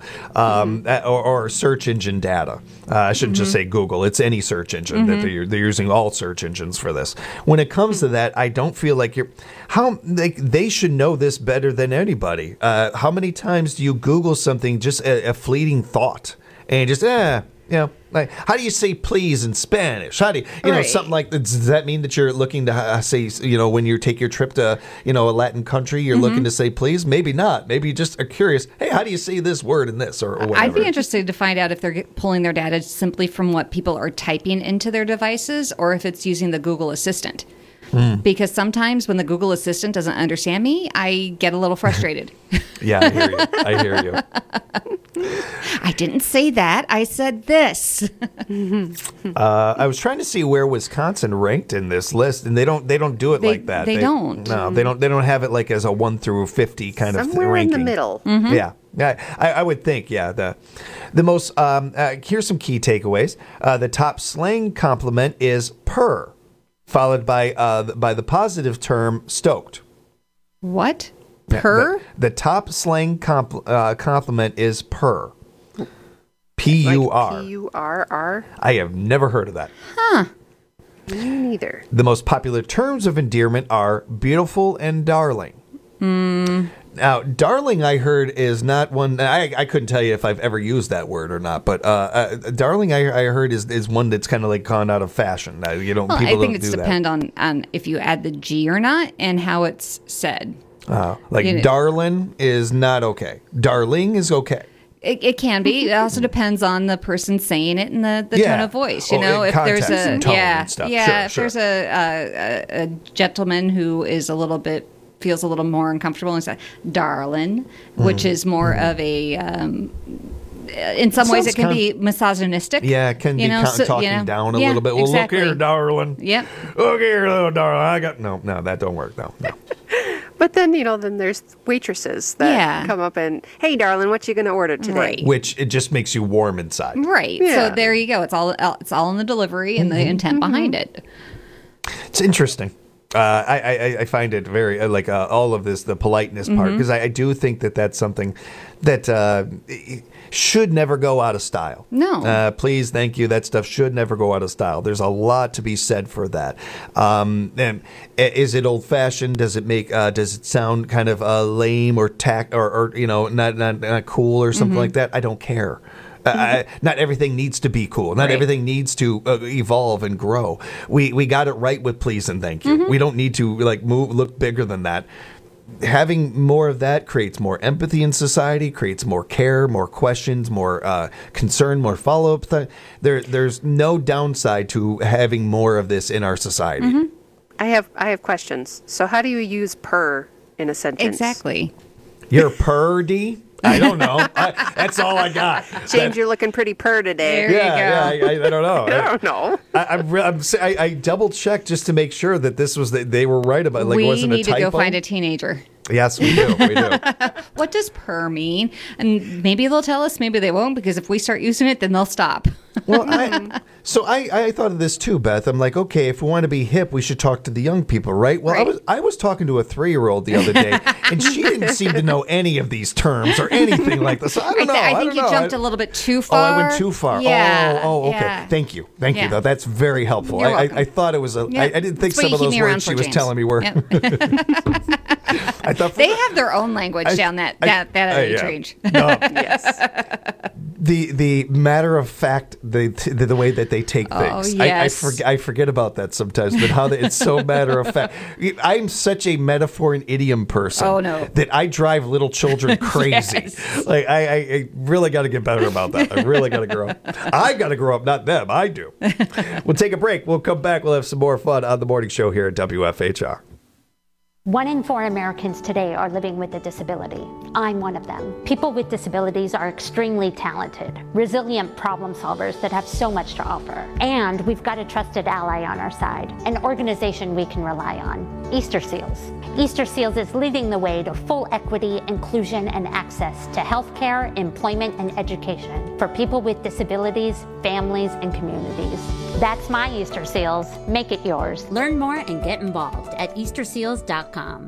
or search engine data. I shouldn't just say Google. It's any search engine that they're using all search engines for this. When it comes to that, I don't feel like they should know this better than anybody. How many times do you Google something, just a fleeting thought, and just like, how do you say please in Spanish? How do you, something like that? Does that mean that you're looking to say, when you take your trip to, a Latin country, you're looking to say please? Maybe not. Maybe you just are curious. Hey, how do you say this word in this or whatever? I'd be interested to find out if they're pulling their data simply from what people are typing into their devices or if it's using the Google Assistant. Because sometimes when the Google Assistant doesn't understand me, I get a little frustrated. Yeah, I hear you. I didn't say that. I said this. I was trying to see where Wisconsin ranked in this list, and they don't do it like that. They don't. No, they don't have it like as a 1 through 50 kind of ranking. Somewhere in the middle. Yeah. I would think. Yeah. The most here's some key takeaways. The top slang compliment is purr, followed by the positive term stoked. What? Purr? The top slang compliment is purr. P-U-R. Like P-U-R-R? I have never heard of that. Huh. Me neither. The most popular terms of endearment are beautiful and darling. Now, darling, I heard, is not one. I couldn't tell you if I've ever used that word or not, but darling, I heard is one that's kind of like gone out of fashion. People I think don't it's do that. depend on if you add the G or not and how it's said. Darling is not okay. Darling is okay. It can be. It also depends on the person saying it and the tone of voice. If context there's and tone and stuff. if Sure. there's a gentleman who is feels a little more uncomfortable and says darling, which is more of a in some ways it can be misogynistic. Yeah, it can be talking down a little bit. Well, exactly. Look here, darling. Yep. Look here, little darling. No, that don't work. No. But then, then there's waitresses that come up and, hey, darling, what you going to order today? Right. Which it just makes you warm inside. Right. Yeah. So there you go. It's all in the delivery and the intent behind it. It's interesting. I find it very all of this, the politeness part, because I do think that's something that should never go out of style. No. Please, thank you. That stuff should never go out of style. There's a lot to be said for that. And is it old fashioned? Does it sound kind of lame or not cool or something like that? I don't care. Not everything needs to be cool. Not everything needs to evolve and grow. We got it right with please and thank you. We don't need to look bigger than that. Having more of that creates more empathy in society, creates more care, more questions, more concern, more follow-up. There's no downside to having more of this in our society. I have questions. So how do you use per in a sentence? Exactly. You're purdy? I don't know. That's all I got. James, you're looking pretty purr today. I don't know. I don't know. I double checked just to make sure that this was they were right about. Like, it wasn't a typo. We need to go find a teenager. Yes, we do. We do. What does per mean? And maybe they'll tell us, maybe they won't, because if we start using it, then they'll stop. Well, I thought of this too, Beth. I'm like, okay, if we want to be hip, we should talk to the young people, right? Well, Right. I was talking to a 3-year-old the other day, and she didn't seem to know any of these terms or anything like this. I don't know. I think you jumped a little bit too far. Oh, I went too far. Yeah. Oh, okay. Yeah. Thank you. Yeah. Though. That's very helpful. You're welcome. I thought it was a. Yeah. I didn't think That's what some you of keep those me around words she for, was James. telling me were. I thought They have their own language down that age range. No. Yes. The matter of fact, the way that they take things. Yes. I forget about that sometimes, but how it's so matter of fact. I'm such a metaphor and idiom person. Oh, no. That I drive little children crazy. Yes. Like I really got to get better about that. I really got to grow up. I got to grow up, not them. I do. We'll take a break. We'll come back. We'll have some more fun on the morning show here at WFHR. 1 in 4 Americans today are living with a disability. I'm one of them. People with disabilities are extremely talented, resilient problem solvers that have so much to offer. And we've got a trusted ally on our side, an organization we can rely on, Easter Seals. Easter Seals is leading the way to full equity, inclusion, and access to healthcare, employment, and education for people with disabilities, families, and communities. That's my Easter Seals. Make it yours. Learn more and get involved at easterseals.com.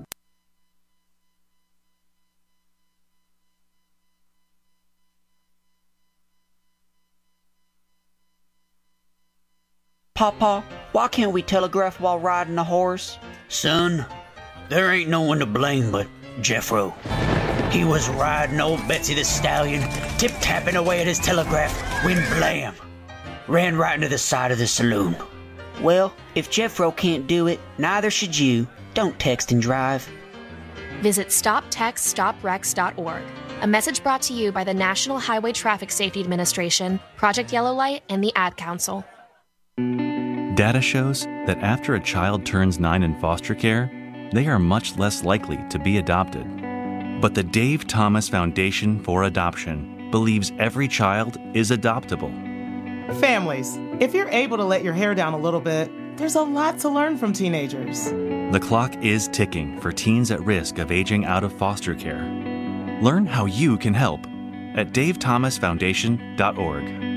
Papa, why can't we telegraph while riding a horse? Son, there ain't no one to blame but Jeffro. He was riding old Betsy the Stallion, tip-tapping away at his telegraph, when blam! Ran right into the side of the saloon. Well, if Jeffro can't do it, neither should you. Don't text and drive. Visit StopTextStopWrecks.org. A message brought to you by the National Highway Traffic Safety Administration, Project Yellow Light, and the Ad Council. Data shows that after a child turns 9 in foster care, they are much less likely to be adopted. But the Dave Thomas Foundation for Adoption believes every child is adoptable. Families, if you're able to let your hair down a little bit, there's a lot to learn from teenagers. The clock is ticking for teens at risk of aging out of foster care. Learn how you can help at davethomasfoundation.org.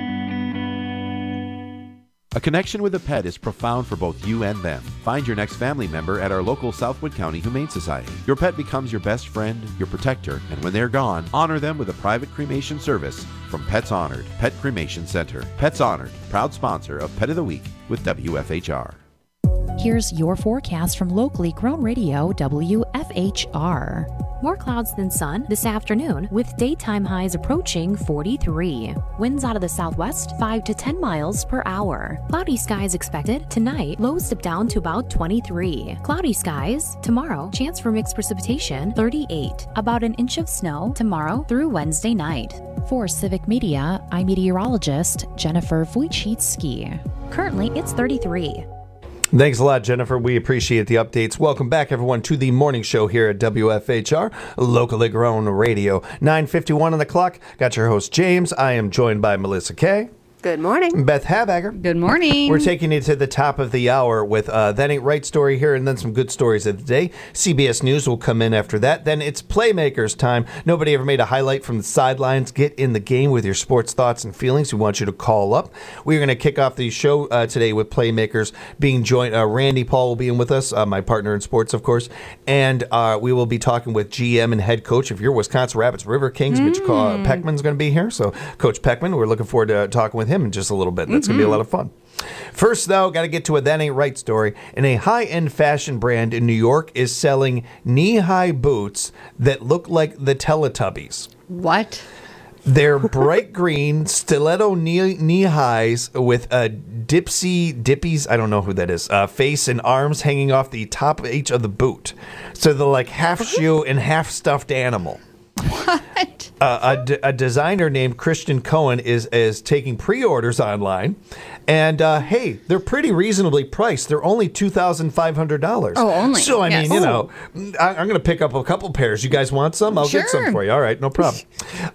A connection with a pet is profound for both you and them. Find your next family member at our local Southwood County Humane Society. Your pet becomes your best friend, your protector, and when they're gone, honor them with a private cremation service from Pets Honored Pet Cremation Center. Pets Honored, proud sponsor of Pet of the Week with WFHR. Here's your forecast from locally grown radio WFHR. More clouds than sun this afternoon with daytime highs approaching 43. Winds out of the southwest 5 to 10 miles per hour. Cloudy skies expected tonight, lows dip down to about 23. Cloudy skies tomorrow, chance for mixed precipitation 38. About an inch of snow tomorrow through Wednesday night. For Civic Media, I'm meteorologist Jennifer Wojcicki. Currently, it's 33. Thanks a lot, Jennifer. We appreciate the updates. Welcome back, everyone, to the morning show here at WFHR, locally grown radio. 9:51 on the clock. Got your host, James. I am joined by Melissa Kay. Good morning. Beth Habagger. Good morning. We're taking you to the top of the hour with That Ain't Right story here and then some good stories of the day. CBS News will come in after that. Then it's Playmakers time. Nobody ever made a highlight from the sidelines. Get in the game with your sports thoughts and feelings. We want you to call up. We're going to kick off the show today with Playmakers being joined. Randy Paul will be in with us, my partner in sports, of course. And we will be talking with GM and head coach of your Wisconsin Rapids River Kings. Mitch Peckman's going to be here. So Coach Peckman, we're looking forward to talking with him in just a little bit. That's going to be a lot of fun. First, though, got to get to a That Ain't Right story. And a high-end fashion brand in New York is selling knee-high boots that look like the Teletubbies. What? They're bright green stiletto knee highs with a dippies, I don't know who that is, face and arms hanging off the top of each of the boot. So they're like half shoe and half stuffed animal. What? A designer named Christian Cohen is taking pre-orders online, and hey, they're pretty reasonably priced. They're only $2,500. Oh, only. So I Yes. mean, you know, I'm going to pick up a couple pairs. You guys want some? I'll get some Sure. for you. All right, no problem.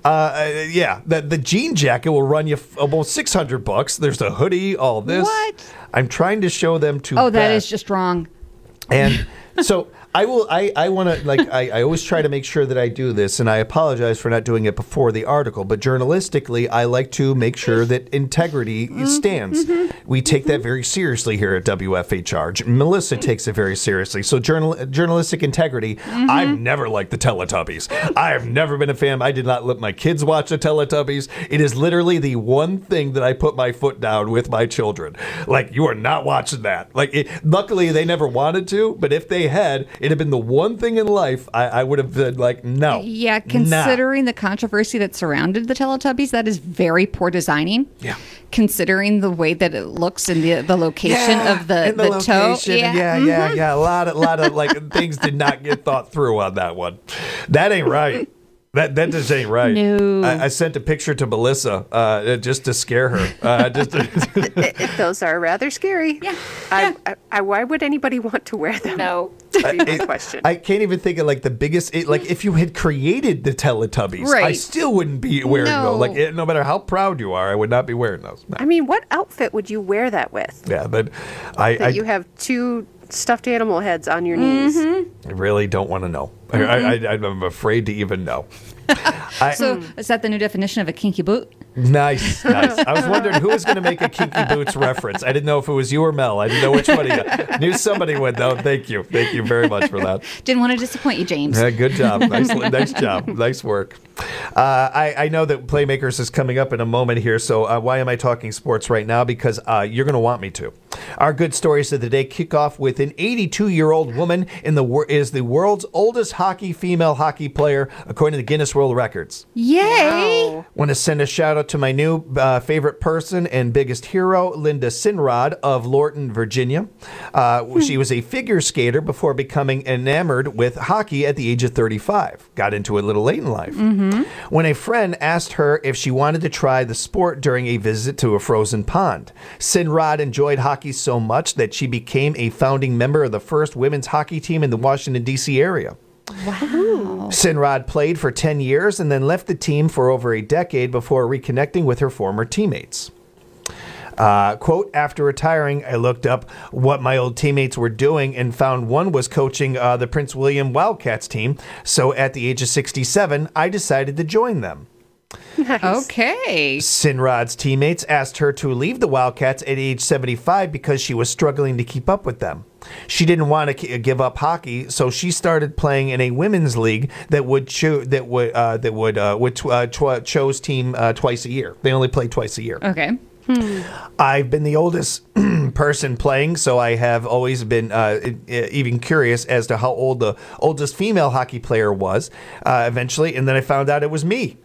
Yeah, the jean jacket will run you almost $600. There's a hoodie, all this. What? I'm trying to show them to. Oh, that Beth. is just wrong. And so I want to, like, I always try to make sure that I do this, and I apologize for not doing it before the article, but journalistically, I like to make sure that integrity stands. We take that very seriously here at WFHR. Melissa takes it very seriously. So journalistic integrity, I've never liked the Teletubbies. I have never been a fan. I did not let my kids watch the Teletubbies. It is literally the one thing that I put my foot down with my children. Like, you are not watching that. Like, luckily, they never wanted to, but if they had, it'd have been the one thing in life I would have been like, no. Yeah, considering the controversy that surrounded the Teletubbies, that is very poor designing. Yeah. Considering the way that it looks and the location of the toe. Location. Yeah. A lot of like things did not get thought through on that one. That ain't right. That just ain't right. No. I sent a picture to Melissa just to scare her. Those are rather scary. Yeah. Why would anybody want to wear them? No. Would be my question. I can't even think of like the biggest. Like if you had created the Teletubbies, I Right. still wouldn't be wearing No. those. Like no matter how proud you are, I would not be wearing those. No. I mean, what outfit would you wear that with? Yeah, but That you have two stuffed animal heads on your knees. I really don't want to know. I'm afraid to even know. So is that the new definition of a kinky boot? Nice. I was wondering who was going to make a Kinky Boots reference. I didn't know if it was you or Mel. I didn't know which one of you. Knew somebody would, though. Thank you. Thank you very much for that. Didn't want to disappoint you, James. Yeah, good job. Nice job. Nice work. I know that Playmakers is coming up in a moment here, so why am I talking sports right now? Because you're going to want me to. Our good stories of the day kick off with an 82-year-old woman is the world's oldest female hockey player, according to the Guinness World Records. Yay! Want to send a shout out to my new favorite person and biggest hero, Linda Sinrod of Lorton, Virginia. She was a figure skater before becoming enamored with hockey at the age of 35. Got into it a little late in life. When a friend asked her if she wanted to try the sport during a visit to a frozen pond, Sinrod enjoyed hockey so much that she became a founding member of the first women's hockey team in the Washington, D.C. area. Wow. Sinrod played for 10 years and then left the team for over a decade before reconnecting with her former teammates. Quote, after retiring, I looked up what my old teammates were doing and found one was coaching the Prince William Wildcats team. So at the age of 67, I decided to join them. Nice. Okay. Sinrod's teammates asked her to leave the Wildcats at age 75 because she was struggling to keep up with them. She didn't want to give up hockey, so she started playing in a women's league that chose team twice a year. They only play twice a year. Okay. I've been the oldest person playing, so I have always been even curious as to how old the oldest female hockey player was eventually, and then I found out it was me.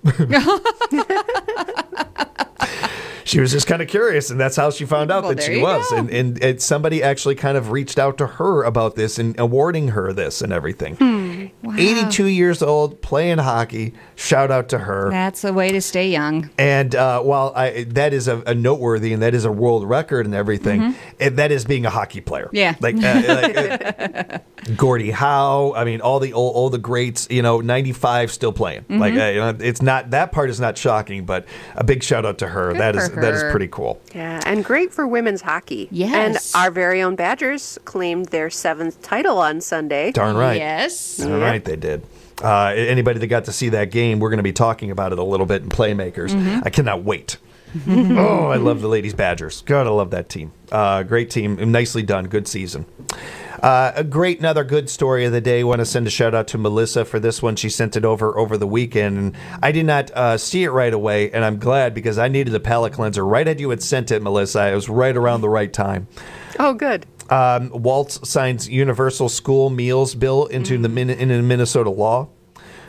She was just kind of curious, and that's how she found out that she was. And somebody actually kind of reached out to her about this and awarding her this and everything. Wow. 82 years old, playing hockey. Shout out to her. That's a way to stay young. And while that is a noteworthy and that is a world record and everything, that is being a hockey player. Yeah. Like Gordie Howe. I mean, all the greats. 95 still playing. Like it's not, that part is not shocking, but a big shout out to her. That is pretty cool. Yeah, and great for women's hockey. Yes. And our very own Badgers claimed their 7th title on Sunday. Darn right. Yes. Darn right they did. Anybody that got to see that game, we're going to be talking about it a little bit in Playmakers. I cannot wait. Oh, I love the ladies Badgers. God, I love that team. Great team. Nicely done. Good season. Another good story of the day. Want to send a shout out to Melissa for this one. She sent it over the weekend, and I did not see it right away, and I'm glad because I needed a palate cleanser right as you had sent it, Melissa. It was right around the right time. Oh, good. Waltz signs universal school meals bill into the Minnesota law.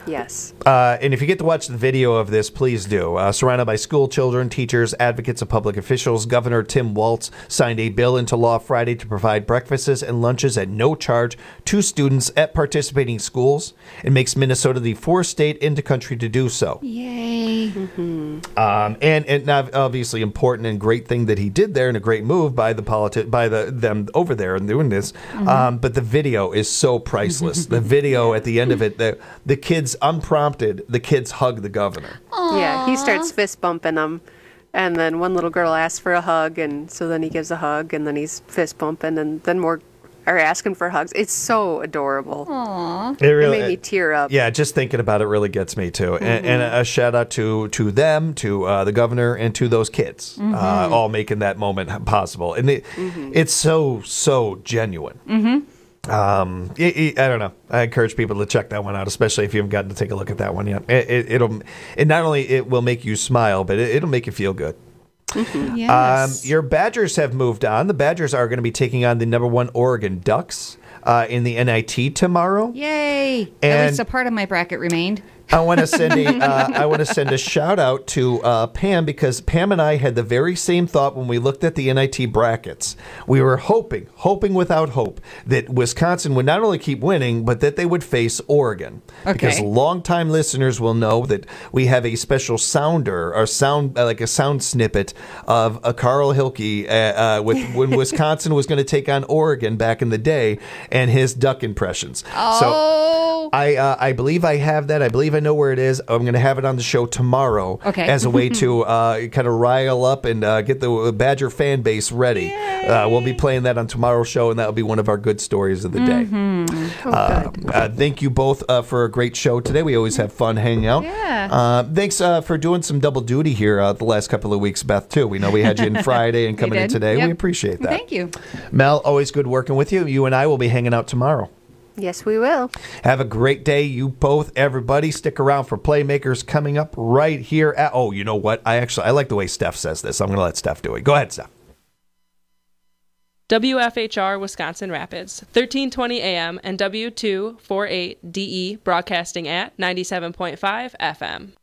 Yes. And if you get to watch the video of this, please do. Surrounded by school children, teachers, advocates, and public officials, Governor Tim Walz signed a bill into law Friday to provide breakfasts and lunches at no charge to students at participating schools. It makes Minnesota the fourth state in the country to do so. Yay. And obviously important and great thing that he did there, and a great move by them over there and doing this. But the video is so priceless. The video at the end of it, the kids, unprompted, the kids hug the governor. Aww. Yeah, he starts fist bumping them. And then one little girl asks for a hug, and so then he gives a hug, and then he's fist bumping, and then more are asking for hugs. It's so adorable. Aww. It made me tear up. Yeah, just thinking about it really gets me too. And a shout out to them, to the governor, and to those kids, all making that moment possible. And it's so genuine. I don't know. I encourage people to check that one out, especially if you haven't gotten to take a look at that one yet. It not only will make you smile, but it'll make you feel good. Yes. Your Badgers have moved on. The Badgers are going to be taking on the #1 Oregon Ducks in the NIT tomorrow. Yay! And at least a part of my bracket remained. I want to send a shout out to Pam, because Pam and I had the very same thought when we looked at the NIT brackets. We were hoping without hope, that Wisconsin would not only keep winning, but that they would face Oregon. Okay. Because longtime listeners will know that we have a special sounder, or like a sound snippet of a Carl Hilke when Wisconsin was going to take on Oregon back in the day, and his duck impressions. Oh. So I believe I have that. I believe I know where it is. I'm going to have it on the show tomorrow as a way to kind of rile up and get the Badger fan base ready. We'll be playing that on tomorrow's show, and that will be one of our good stories of the day. Thank you both for a great show today. We always have fun hanging out. Yeah. Thanks for doing some double duty here the last couple of weeks, Beth, too. We know we had you in Friday and coming in today. Yep. We appreciate that. Thank you. Mel, always good working with you. You and I will be hanging out tomorrow. Yes, we will. Have a great day, you both. Everybody, stick around for Playmakers coming up right here at... Oh, you know what? I like the way Steph says this. I'm going to let Steph do it. Go ahead, Steph. WFHR Wisconsin Rapids, 1320 AM and W248DE broadcasting at 97.5 FM.